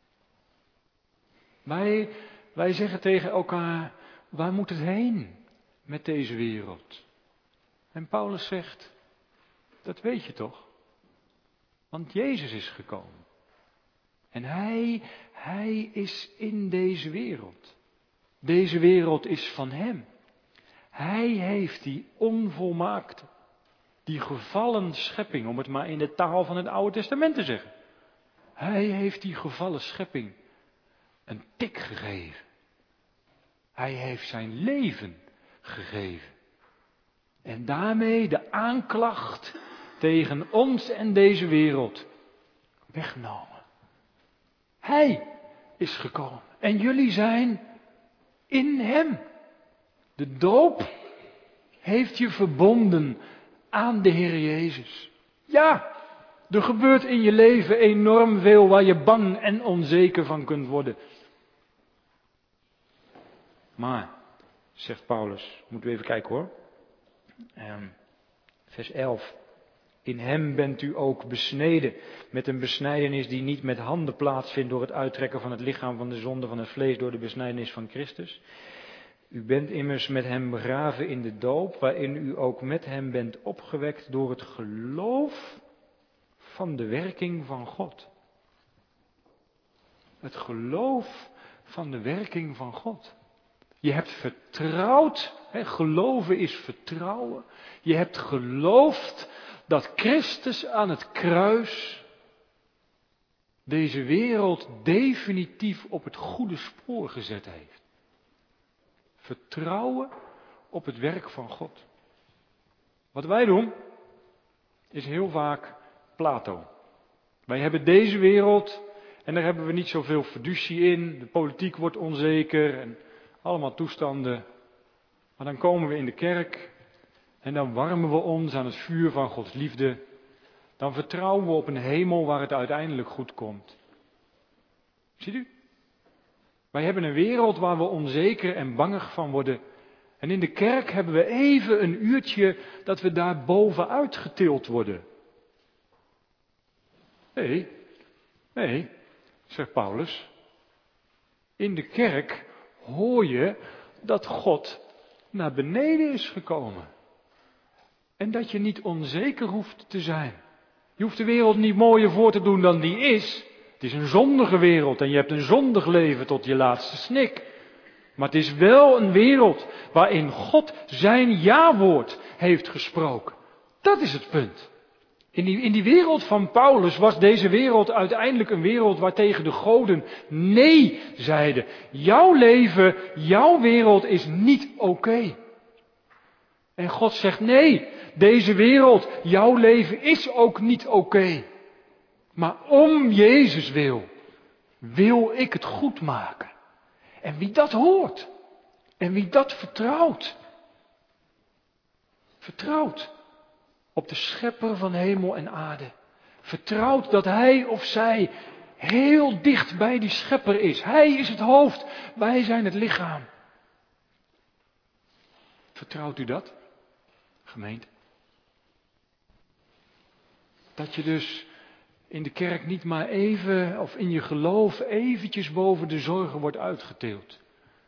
Wij, wij zeggen tegen elkaar, waar moet het heen met deze wereld? En Paulus zegt, dat weet je toch? Want Jezus is gekomen. En hij, hij is in deze wereld. Deze wereld is van hem. Hij heeft die onvolmaakte, die gevallen schepping, om het maar in de taal van het Oude Testament te zeggen. Hij heeft die gevallen schepping een tik gegeven. Hij heeft zijn leven gegeven. En daarmee de aanklacht tegen ons en deze wereld weggenomen. Hij is gekomen. En jullie zijn in hem. De doop heeft je verbonden aan de Heer Jezus. Ja, er gebeurt in je leven enorm veel waar je bang en onzeker van kunt worden. Maar, zegt Paulus, moeten we even kijken hoor. Um, vers elf. In hem bent u ook besneden met een besnijdenis die niet met handen plaatsvindt door het uittrekken van het lichaam van de zonde van het vlees door de besnijdenis van Christus. U bent immers met hem begraven in de doop, waarin u ook met hem bent opgewekt door het geloof van de werking van God. Het geloof van de werking van God. Je hebt vertrouwd, hè, geloven is vertrouwen. Je hebt geloofd dat Christus aan het kruis deze wereld definitief op het goede spoor gezet heeft. Vertrouwen op het werk van God. Wat wij doen, is heel vaak Plato. Wij hebben deze wereld en daar hebben we niet zoveel fiducie in. De politiek wordt onzeker en allemaal toestanden. Maar dan komen we in de kerk en dan warmen we ons aan het vuur van Gods liefde. Dan vertrouwen we op een hemel waar het uiteindelijk goed komt. Ziet u? Wij hebben een wereld waar we onzeker en bangig van worden. En in de kerk hebben we even een uurtje dat we daar bovenuit getild worden. Nee, nee, zegt Paulus. In de kerk hoor je dat God naar beneden is gekomen. En dat je niet onzeker hoeft te zijn. Je hoeft de wereld niet mooier voor te doen dan die is. Het is een zondige wereld en je hebt een zondig leven tot je laatste snik. Maar het is wel een wereld waarin God zijn ja-woord heeft gesproken. Dat is het punt. In die, in die wereld van Paulus was deze wereld uiteindelijk een wereld waartegen de goden nee zeiden. Jouw leven, jouw wereld is niet oké. En God zegt nee, deze wereld, jouw leven is ook niet oké. Maar om Jezus wil, wil ik het goed maken. En wie dat hoort, en wie dat vertrouwt, vertrouwt op de schepper van hemel en aarde. Vertrouwt dat hij of zij heel dicht bij die schepper is. Hij is het hoofd, wij zijn het lichaam. Vertrouwt u dat, gemeente? Dat je dus in de kerk niet maar even, of in je geloof eventjes boven de zorgen wordt uitgetild.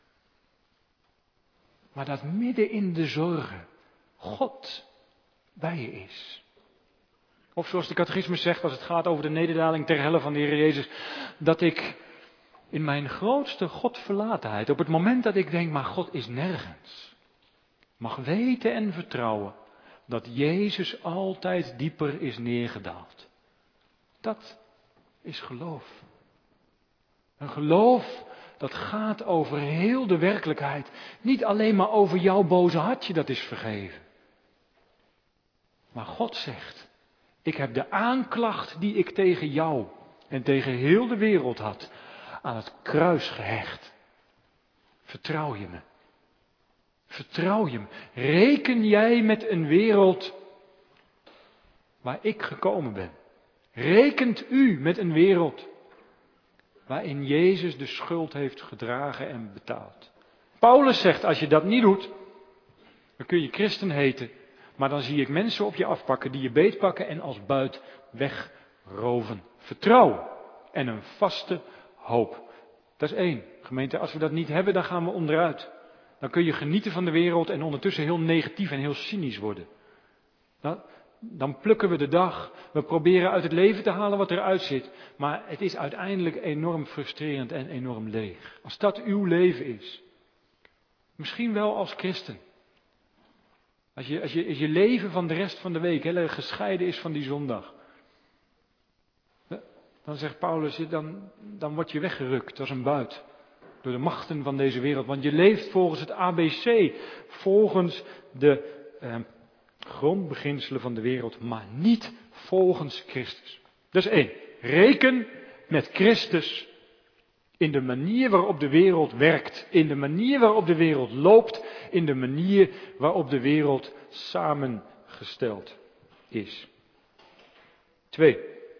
Maar dat midden in de zorgen God bij je is. Of zoals de catechismus zegt, als het gaat over de nederdaling ter helle van de Heer Jezus, dat ik in mijn grootste Godverlatenheid, op het moment dat ik denk, maar God is nergens, mag weten en vertrouwen dat Jezus altijd dieper is neergedaald. Dat is geloof. Een geloof dat gaat over heel de werkelijkheid. Niet alleen maar over jouw boze hartje dat is vergeven. Maar God zegt, ik heb de aanklacht die ik tegen jou en tegen heel de wereld had, aan het kruis gehecht. Vertrouw je me? Vertrouw je me? Reken jij met een wereld waar ik gekomen ben? Rekent u met een wereld waarin Jezus de schuld heeft gedragen en betaald? Paulus zegt, als je dat niet doet, dan kun je christen heten, maar dan zie ik mensen op je afpakken die je beetpakken en als buit wegroven. Vertrouwen en een vaste hoop. Dat is één. Gemeente, als we dat niet hebben, dan gaan we onderuit. Dan kun je genieten van de wereld en ondertussen heel negatief en heel cynisch worden. Dan, dan plukken we de dag. We proberen uit het leven te halen wat eruit zit. Maar het is uiteindelijk enorm frustrerend en enorm leeg. Als dat uw leven is. Misschien wel als christen. Als je, als je, als je leven van de rest van de week heel erg gescheiden is van die zondag. Dan zegt Paulus, dan, dan word je weggerukt als een buit. Door de machten van deze wereld. Want je leeft volgens het A B C. Volgens de eh, grondbeginselen van de wereld. Maar niet volgens Christus. Dat is één. Reken met Christus. In de manier waarop de wereld werkt. In de manier waarop de wereld loopt. In de manier waarop de wereld samengesteld is. Twee.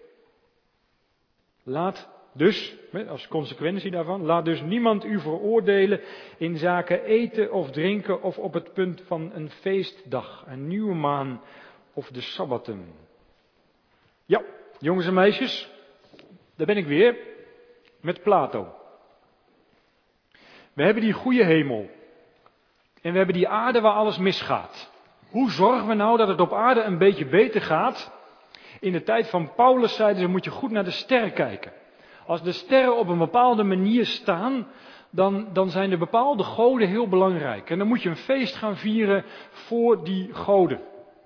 Laat dus, als consequentie daarvan, laat dus niemand u veroordelen in zaken eten of drinken of op het punt van een feestdag, een nieuwe maan of de sabbatten. Ja, jongens en meisjes, daar ben ik weer met Plato. We hebben die goede hemel en we hebben die aarde waar alles misgaat. Hoe zorgen we nou dat het op aarde een beetje beter gaat? In de tijd van Paulus zeiden ze, moet je goed naar de sterren kijken. Als de sterren op een bepaalde manier staan, dan, dan zijn de bepaalde goden heel belangrijk. En dan moet je een feest gaan vieren voor die goden.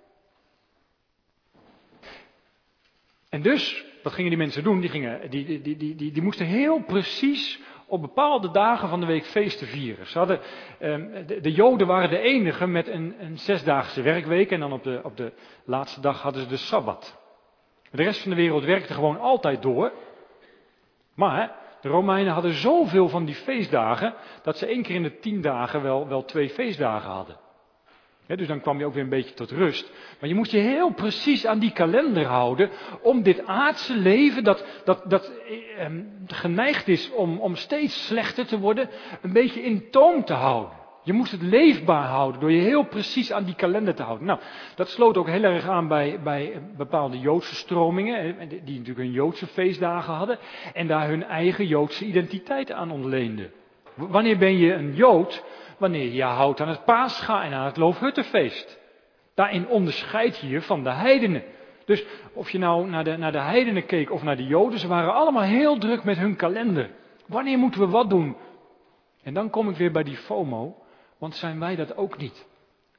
En dus, wat gingen die mensen doen? Die, gingen, die, die, die, die, die, die moesten heel precies op bepaalde dagen van de week feesten vieren. Ze hadden, de, de Joden waren de enigen met een, een zesdaagse werkweek en dan op de, op de laatste dag hadden ze de Sabbat. De rest van de wereld werkte gewoon altijd door. Maar de Romeinen hadden zoveel van die feestdagen, dat ze één keer in de tien dagen wel, wel twee feestdagen hadden. Ja, dus dan kwam je ook weer een beetje tot rust. Maar je moest je heel precies aan die kalender houden, om dit aardse leven, dat, dat, dat eh, geneigd is om, om steeds slechter te worden, een beetje in toom te houden. Je moest het leefbaar houden door je heel precies aan die kalender te houden. Nou, dat sloot ook heel erg aan bij, bij bepaalde Joodse stromingen, die natuurlijk hun Joodse feestdagen hadden en daar hun eigen Joodse identiteit aan ontleenden. Wanneer ben je een Jood? Wanneer je je houdt aan het Pascha en aan het Loofhuttenfeest. Daarin onderscheid je je van de heidenen. Dus of je nou naar de, naar de heidenen keek of naar de Joden, ze waren allemaal heel druk met hun kalender. Wanneer moeten we wat doen? En dan kom ik weer bij die FOMO. Want zijn wij dat ook niet?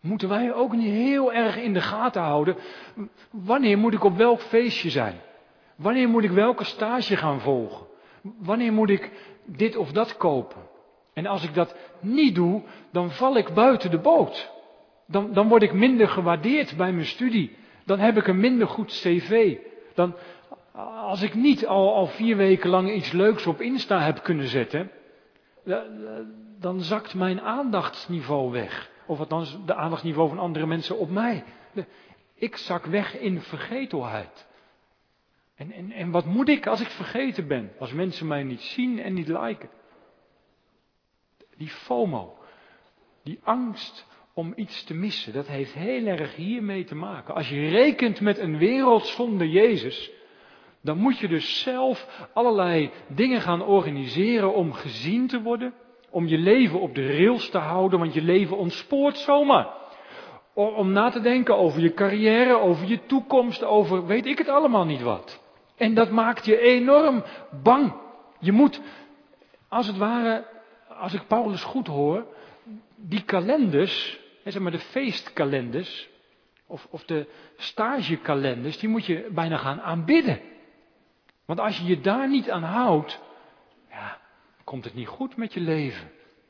Moeten wij ook niet heel erg in de gaten houden, wanneer moet ik op welk feestje zijn? Wanneer moet ik welke stage gaan volgen? Wanneer moet ik dit of dat kopen? En als ik dat niet doe, dan val ik buiten de boot. Dan, dan word ik minder gewaardeerd bij mijn studie. Dan heb ik een minder goed cv. Dan, als ik niet al, al vier weken lang iets leuks op Insta heb kunnen zetten, dan zakt mijn aandachtsniveau weg. Of althans de aandachtsniveau van andere mensen op mij. Ik zak weg in vergetelheid. En, en, en wat moet ik als ik vergeten ben? Als mensen mij niet zien en niet liken. Die FOMO. Die angst om iets te missen. Dat heeft heel erg hiermee te maken. Als je rekent met een wereld zonder Jezus, dan moet je dus zelf allerlei dingen gaan organiseren om gezien te worden. Om je leven op de rails te houden, want je leven ontspoort zomaar. Om na te denken over je carrière, over je toekomst, over weet ik het allemaal niet wat. En dat maakt je enorm bang. Je moet, als het ware, als ik Paulus goed hoor, die kalenders, zeg maar de feestkalenders, of, of de stagekalenders, die moet je bijna gaan aanbidden. Want als je je daar niet aan houdt, ja, komt het niet goed met je leven.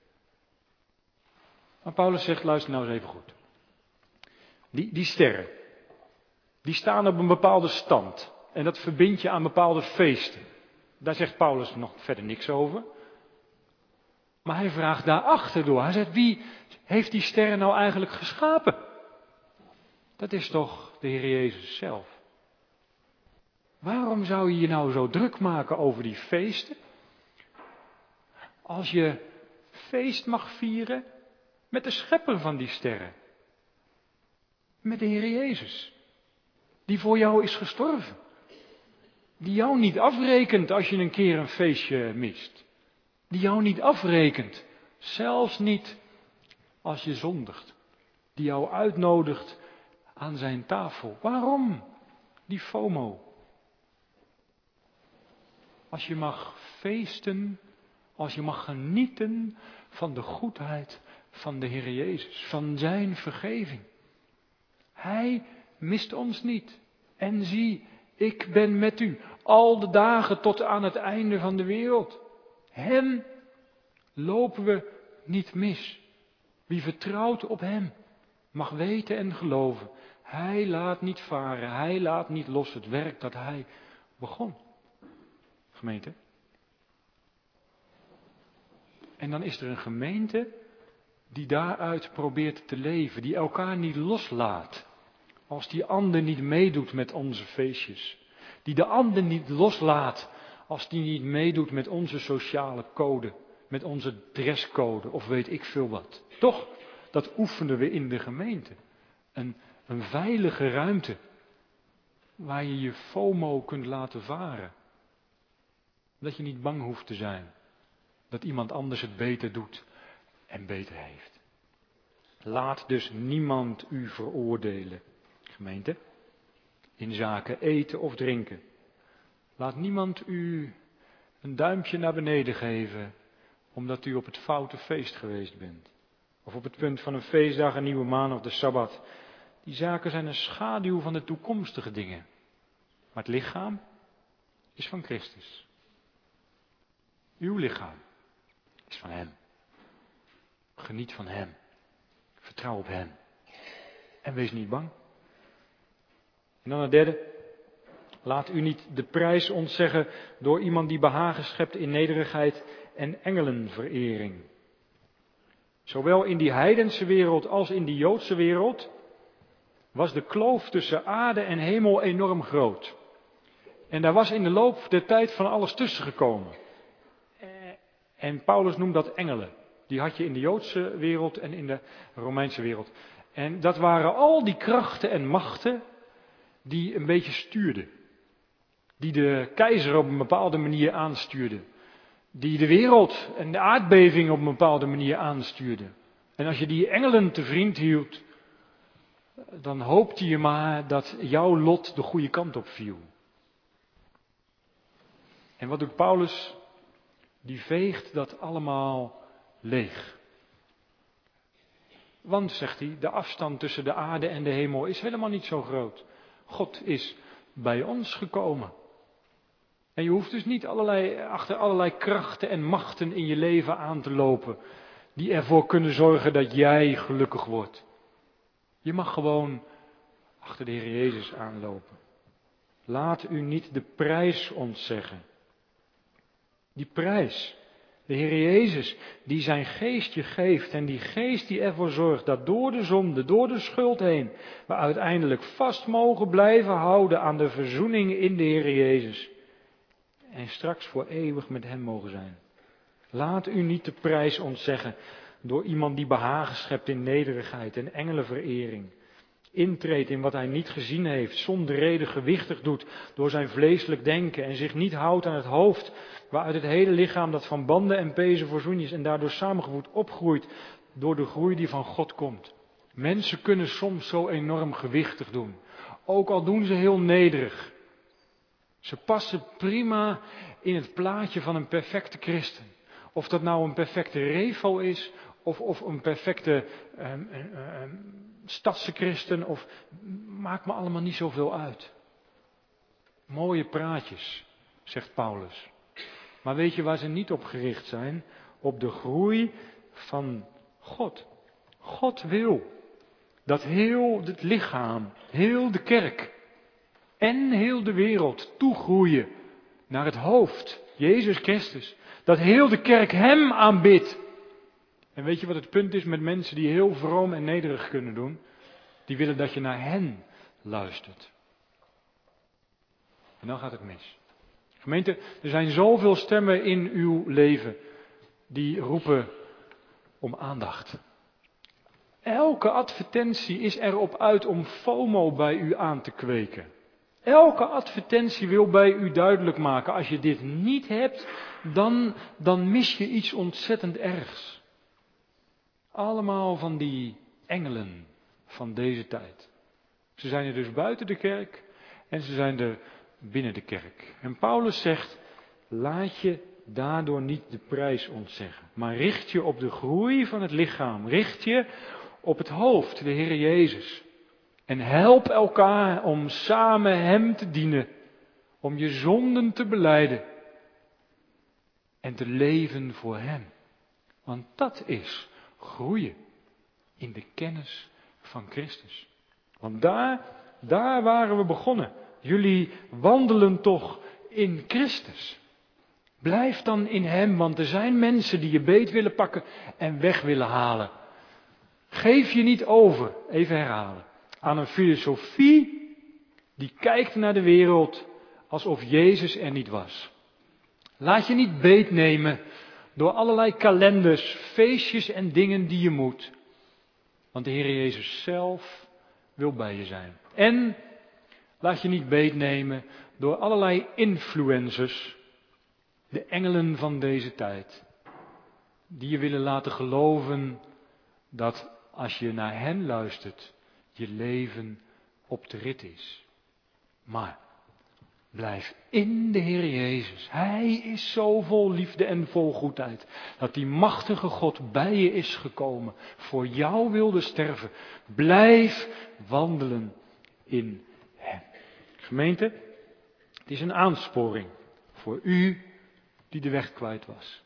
Maar Paulus zegt, luister nou eens even goed. Die, die sterren, die staan op een bepaalde stand. En dat verbind je aan bepaalde feesten. Daar zegt Paulus nog verder niks over. Maar hij vraagt daarachter door. Hij zegt, wie heeft die sterren nou eigenlijk geschapen? Dat is toch de Heer Jezus zelf. Waarom zou je je nou zo druk maken over die feesten? Als je feest mag vieren met de schepper van die sterren. Met de Heer Jezus. Die voor jou is gestorven. Die jou niet afrekent als je een keer een feestje mist. Die jou niet afrekent. Zelfs niet als je zondigt. Die jou uitnodigt aan zijn tafel. Waarom? Die FOMO. Als je mag feesten, als je mag genieten van de goedheid van de Heer Jezus, van zijn vergeving. Hij mist ons niet. En zie, ik ben met u al de dagen tot aan het einde van de wereld. Hem lopen we niet mis. Wie vertrouwt op hem, mag weten en geloven. Hij laat niet varen, hij laat niet los het werk dat hij begon. Gemeente. En dan is er een gemeente die daaruit probeert te leven, die elkaar niet loslaat. Als die ander niet meedoet met onze feestjes. Die de ander niet loslaat als die niet meedoet met onze sociale code. Met onze dresscode of weet ik veel wat. Toch, dat oefenen we in de gemeente. Een, een veilige ruimte waar je je FOMO kunt laten varen. Dat je niet bang hoeft te zijn dat iemand anders het beter doet en beter heeft. Laat dus niemand u veroordelen, gemeente, in zaken eten of drinken. Laat niemand u een duimpje naar beneden geven, omdat u op het foute feest geweest bent. Of op het punt van een feestdag, een nieuwe maan of de Sabbat. Die zaken zijn een schaduw van de toekomstige dingen. Maar het lichaam is van Christus. Uw lichaam is van Hem. Geniet van Hem. Vertrouw op Hem. En wees niet bang. En dan het derde. Laat u niet de prijs ontzeggen door iemand die behagen schept in nederigheid en engelenverering. Zowel in die heidense wereld als in die Joodse wereld was de kloof tussen aarde en hemel enorm groot. En daar was in de loop der tijd van alles tussen gekomen. En Paulus noemt dat engelen. Die had je in de Joodse wereld en in de Romeinse wereld. En dat waren al die krachten en machten die een beetje stuurden. Die de keizer op een bepaalde manier aanstuurden. Die de wereld en de aardbeving op een bepaalde manier aanstuurden. En als je die engelen te vriend hield, dan hoopte je maar dat jouw lot de goede kant op viel. En wat doet Paulus? Die veegt dat allemaal leeg. Want, zegt hij, de afstand tussen de aarde en de hemel is helemaal niet zo groot. God is bij ons gekomen. En je hoeft dus niet allerlei, achter allerlei krachten en machten in je leven aan te lopen, die ervoor kunnen zorgen dat jij gelukkig wordt. Je mag gewoon achter de Heer Jezus aanlopen. Laat u niet de prijs ontzeggen. Die prijs, de Heer Jezus, die zijn geest je geeft en die geest die ervoor zorgt dat door de zonde, door de schuld heen, we uiteindelijk vast mogen blijven houden aan de verzoening in de Heer Jezus. En straks voor eeuwig met hem mogen zijn. Laat u niet de prijs ontzeggen door iemand die behagen schept in nederigheid en engelenverering. Intreedt in wat hij niet gezien heeft, zonder reden gewichtig doet door zijn vleeselijk denken en zich niet houdt aan het hoofd, waaruit het hele lichaam dat van banden en pezen voorzien is en daardoor samengevoegd opgroeit door de groei die van God komt. Mensen kunnen soms zo enorm gewichtig doen, ook al doen ze heel nederig. Ze passen prima in het plaatje van een perfecte christen. Of dat nou een perfecte revo is, of, of een perfecte um, um, stadse christen, of maakt me allemaal niet zoveel uit. Mooie praatjes, zegt Paulus. Maar weet je waar ze niet op gericht zijn? Op de groei van God. God wil dat heel het lichaam, heel de kerk en heel de wereld toegroeien naar het hoofd, Jezus Christus. Dat heel de kerk hem aanbidt. En weet je wat het punt is met mensen die heel vroom en nederig kunnen doen? Die willen dat je naar hen luistert. En dan gaat het mis. Gemeente, er zijn zoveel stemmen in uw leven die roepen om aandacht. Elke advertentie is erop uit om FOMO bij u aan te kweken. Elke advertentie wil bij u duidelijk maken, als je dit niet hebt, dan, dan mis je iets ontzettend ergs. Allemaal van die engelen van deze tijd. Ze zijn er dus buiten de kerk en ze zijn er binnen de kerk. En Paulus zegt, laat je daardoor niet de prijs ontzeggen, maar richt je op de groei van het lichaam. Richt je op het hoofd, de Heer Jezus. En help elkaar om samen hem te dienen, om je zonden te belijden en te leven voor hem. Want dat is groeien in de kennis van Christus. Want daar, daar waren we begonnen. Jullie wandelen toch in Christus. Blijf dan in hem, want er zijn mensen die je beet willen pakken en weg willen halen. Geef je niet over, even herhalen, aan een filosofie die kijkt naar de wereld alsof Jezus er niet was. Laat je niet beetnemen door allerlei kalenders, feestjes en dingen die je moet. Want de Heer Jezus zelf wil bij je zijn. En laat je niet beetnemen door allerlei influencers, de engelen van deze tijd, die je willen laten geloven dat als je naar hen luistert, je leven op de rit is. Maar blijf in de Heer Jezus. Hij is zo vol liefde en vol goedheid, dat die machtige God bij je is gekomen, voor jou wilde sterven. Blijf wandelen in hem. Gemeente, het is een aansporing voor u die de weg kwijt was.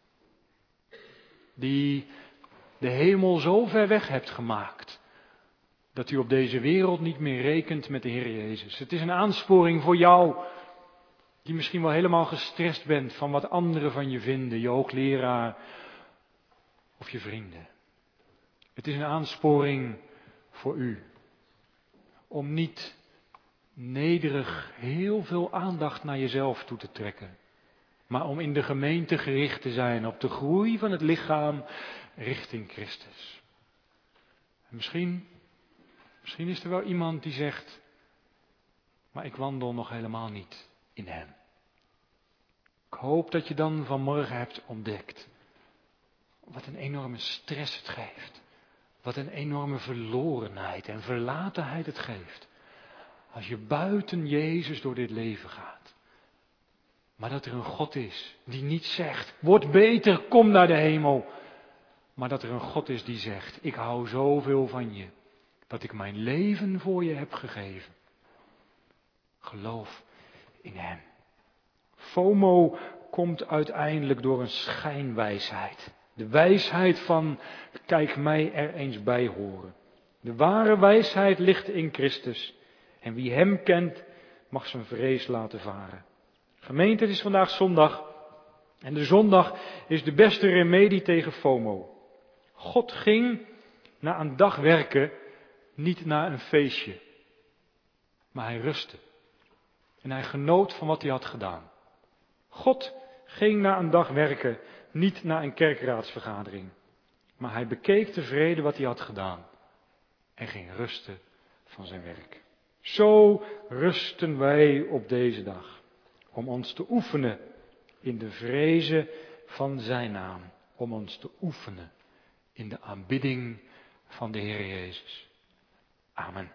Die de hemel zo ver weg hebt gemaakt, dat u op deze wereld niet meer rekent met de Heer Jezus. Het is een aansporing voor jou, die misschien wel helemaal gestrest bent van wat anderen van je vinden, je hoogleraar of je vrienden. Het is een aansporing voor u, om niet nederig heel veel aandacht naar jezelf toe te trekken, maar om in de gemeente gericht te zijn op de groei van het lichaam richting Christus. En misschien, misschien is er wel iemand die zegt, maar ik wandel nog helemaal niet in hem. Ik hoop dat je dan vanmorgen hebt ontdekt wat een enorme stress het geeft. Wat een enorme verlorenheid en verlatenheid het geeft. Als je buiten Jezus door dit leven gaat. Maar dat er een God is die niet zegt, word beter, kom naar de hemel. Maar dat er een God is die zegt, ik hou zoveel van je, dat ik mijn leven voor je heb gegeven. Geloof in hem. FOMO komt uiteindelijk door een schijnwijsheid. De wijsheid van, kijk mij er eens bij horen. De ware wijsheid ligt in Christus. En wie hem kent, mag zijn vrees laten varen. Gemeente, het is vandaag zondag. En de zondag is de beste remedie tegen FOMO. God ging na een dag werken niet naar een feestje. Maar hij rustte. En hij genoot van wat hij had gedaan. God ging na een dag werken niet naar een kerkraadsvergadering. Maar hij bekeek tevreden wat hij had gedaan. En ging rusten van zijn werk. Zo rusten wij op deze dag. Om ons te oefenen in de vrezen van zijn naam. Om ons te oefenen in de aanbidding van de Heer Jezus. Amen.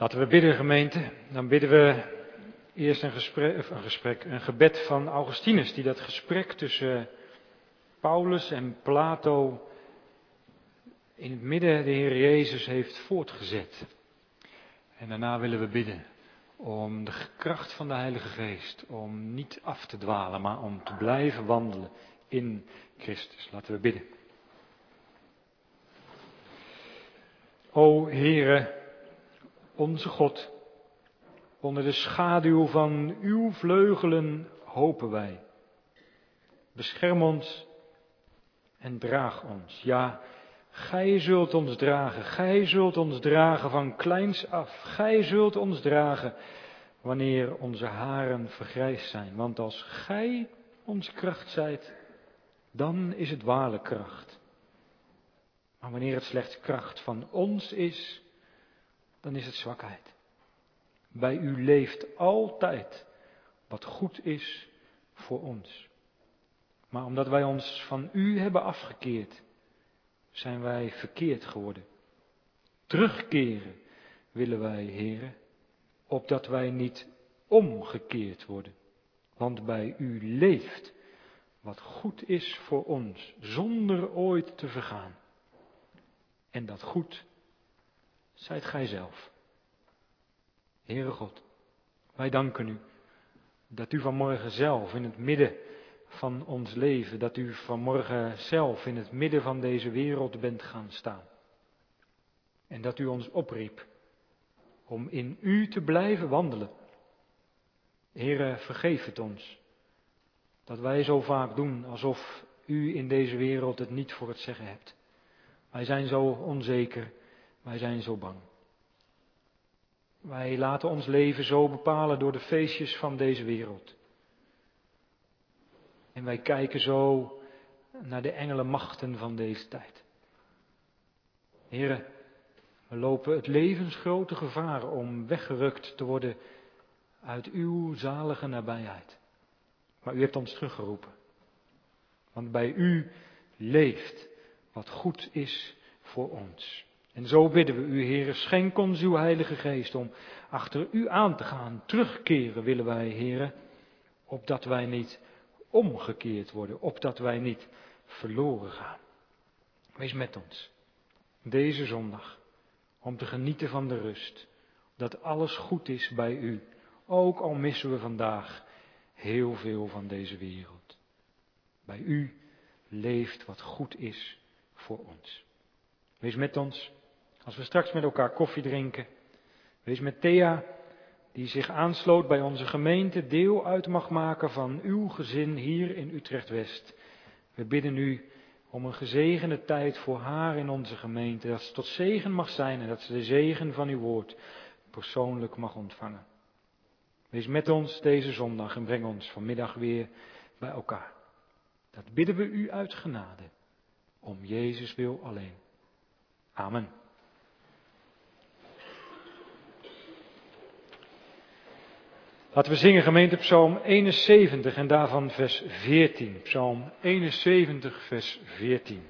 Laten we bidden, gemeente. Dan bidden we eerst een gesprek, een gesprek, een gebed van Augustinus, die dat gesprek tussen Paulus en Plato in het midden de Heer Jezus heeft voortgezet. En daarna willen we bidden om de kracht van de Heilige Geest, om niet af te dwalen, maar om te blijven wandelen in Christus. Laten we bidden. O Heere, onze God, onder de schaduw van uw vleugelen hopen wij. Bescherm ons en draag ons. Ja, gij zult ons dragen, gij zult ons dragen van kleins af. Gij zult ons dragen wanneer onze haren vergrijsd zijn. Want als gij onze kracht zijt, dan is het waarlijk kracht. Maar wanneer het slechts kracht van ons is, dan is het zwakheid. Bij u leeft altijd wat goed is voor ons. Maar omdat wij ons van u hebben afgekeerd, zijn wij verkeerd geworden. Terugkeren willen wij, Heere, opdat wij niet omgekeerd worden. Want bij u leeft wat goed is voor ons, zonder ooit te vergaan. En dat goed zijt gij zelf. Heere God, wij danken u dat u vanmorgen zelf in het midden van ons leven, dat u vanmorgen zelf in het midden van deze wereld bent gaan staan. En dat u ons opriep om in u te blijven wandelen. Heere, vergeef het ons dat wij zo vaak doen alsof u in deze wereld het niet voor het zeggen hebt. Wij zijn zo onzeker, wij zijn zo bang. Wij laten ons leven zo bepalen door de feestjes van deze wereld. En wij kijken zo naar de engelenmachten van deze tijd. Heren, we lopen het levensgrote gevaar om weggerukt te worden uit uw zalige nabijheid. Maar u hebt ons teruggeroepen. Want bij u leeft wat goed is voor ons. En zo bidden we u, Heere, schenk ons uw Heilige Geest om achter u aan te gaan. Terugkeren willen wij, Heere, opdat wij niet omgekeerd worden, opdat wij niet verloren gaan. Wees met ons deze zondag om te genieten van de rust, dat alles goed is bij u, ook al missen we vandaag heel veel van deze wereld. Bij u leeft wat goed is voor ons. Wees met ons als we straks met elkaar koffie drinken. Wees met Thea, die zich aansloot bij onze gemeente, deel uit mag maken van uw gezin hier in Utrecht-West. We bidden u om een gezegende tijd voor haar in onze gemeente, dat ze tot zegen mag zijn en dat ze de zegen van uw woord persoonlijk mag ontvangen. Wees met ons deze zondag en breng ons vanmiddag weer bij elkaar. Dat bidden we u uit genade, om Jezus wil alleen. Amen. Laten we zingen, gemeente, Psalm eenenzeventig en daarvan vers veertien. Psalm eenenzeventig, vers veertien.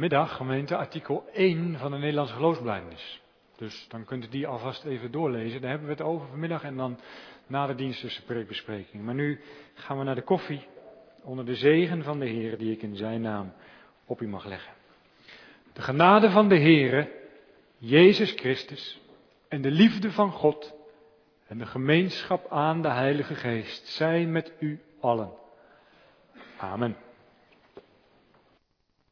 vanmiddag, gemeente, artikel één van de Nederlandse geloofsbelijdenis. Dus dan kunt u die alvast even doorlezen. Daar hebben we het over vanmiddag en dan na de dienst tussen preekbespreking. Maar nu gaan we naar de koffie onder de zegen van de Heer die ik in zijn naam op u mag leggen. De genade van de Heere, Jezus Christus en de liefde van God en de gemeenschap aan de Heilige Geest zijn met u allen. Amen.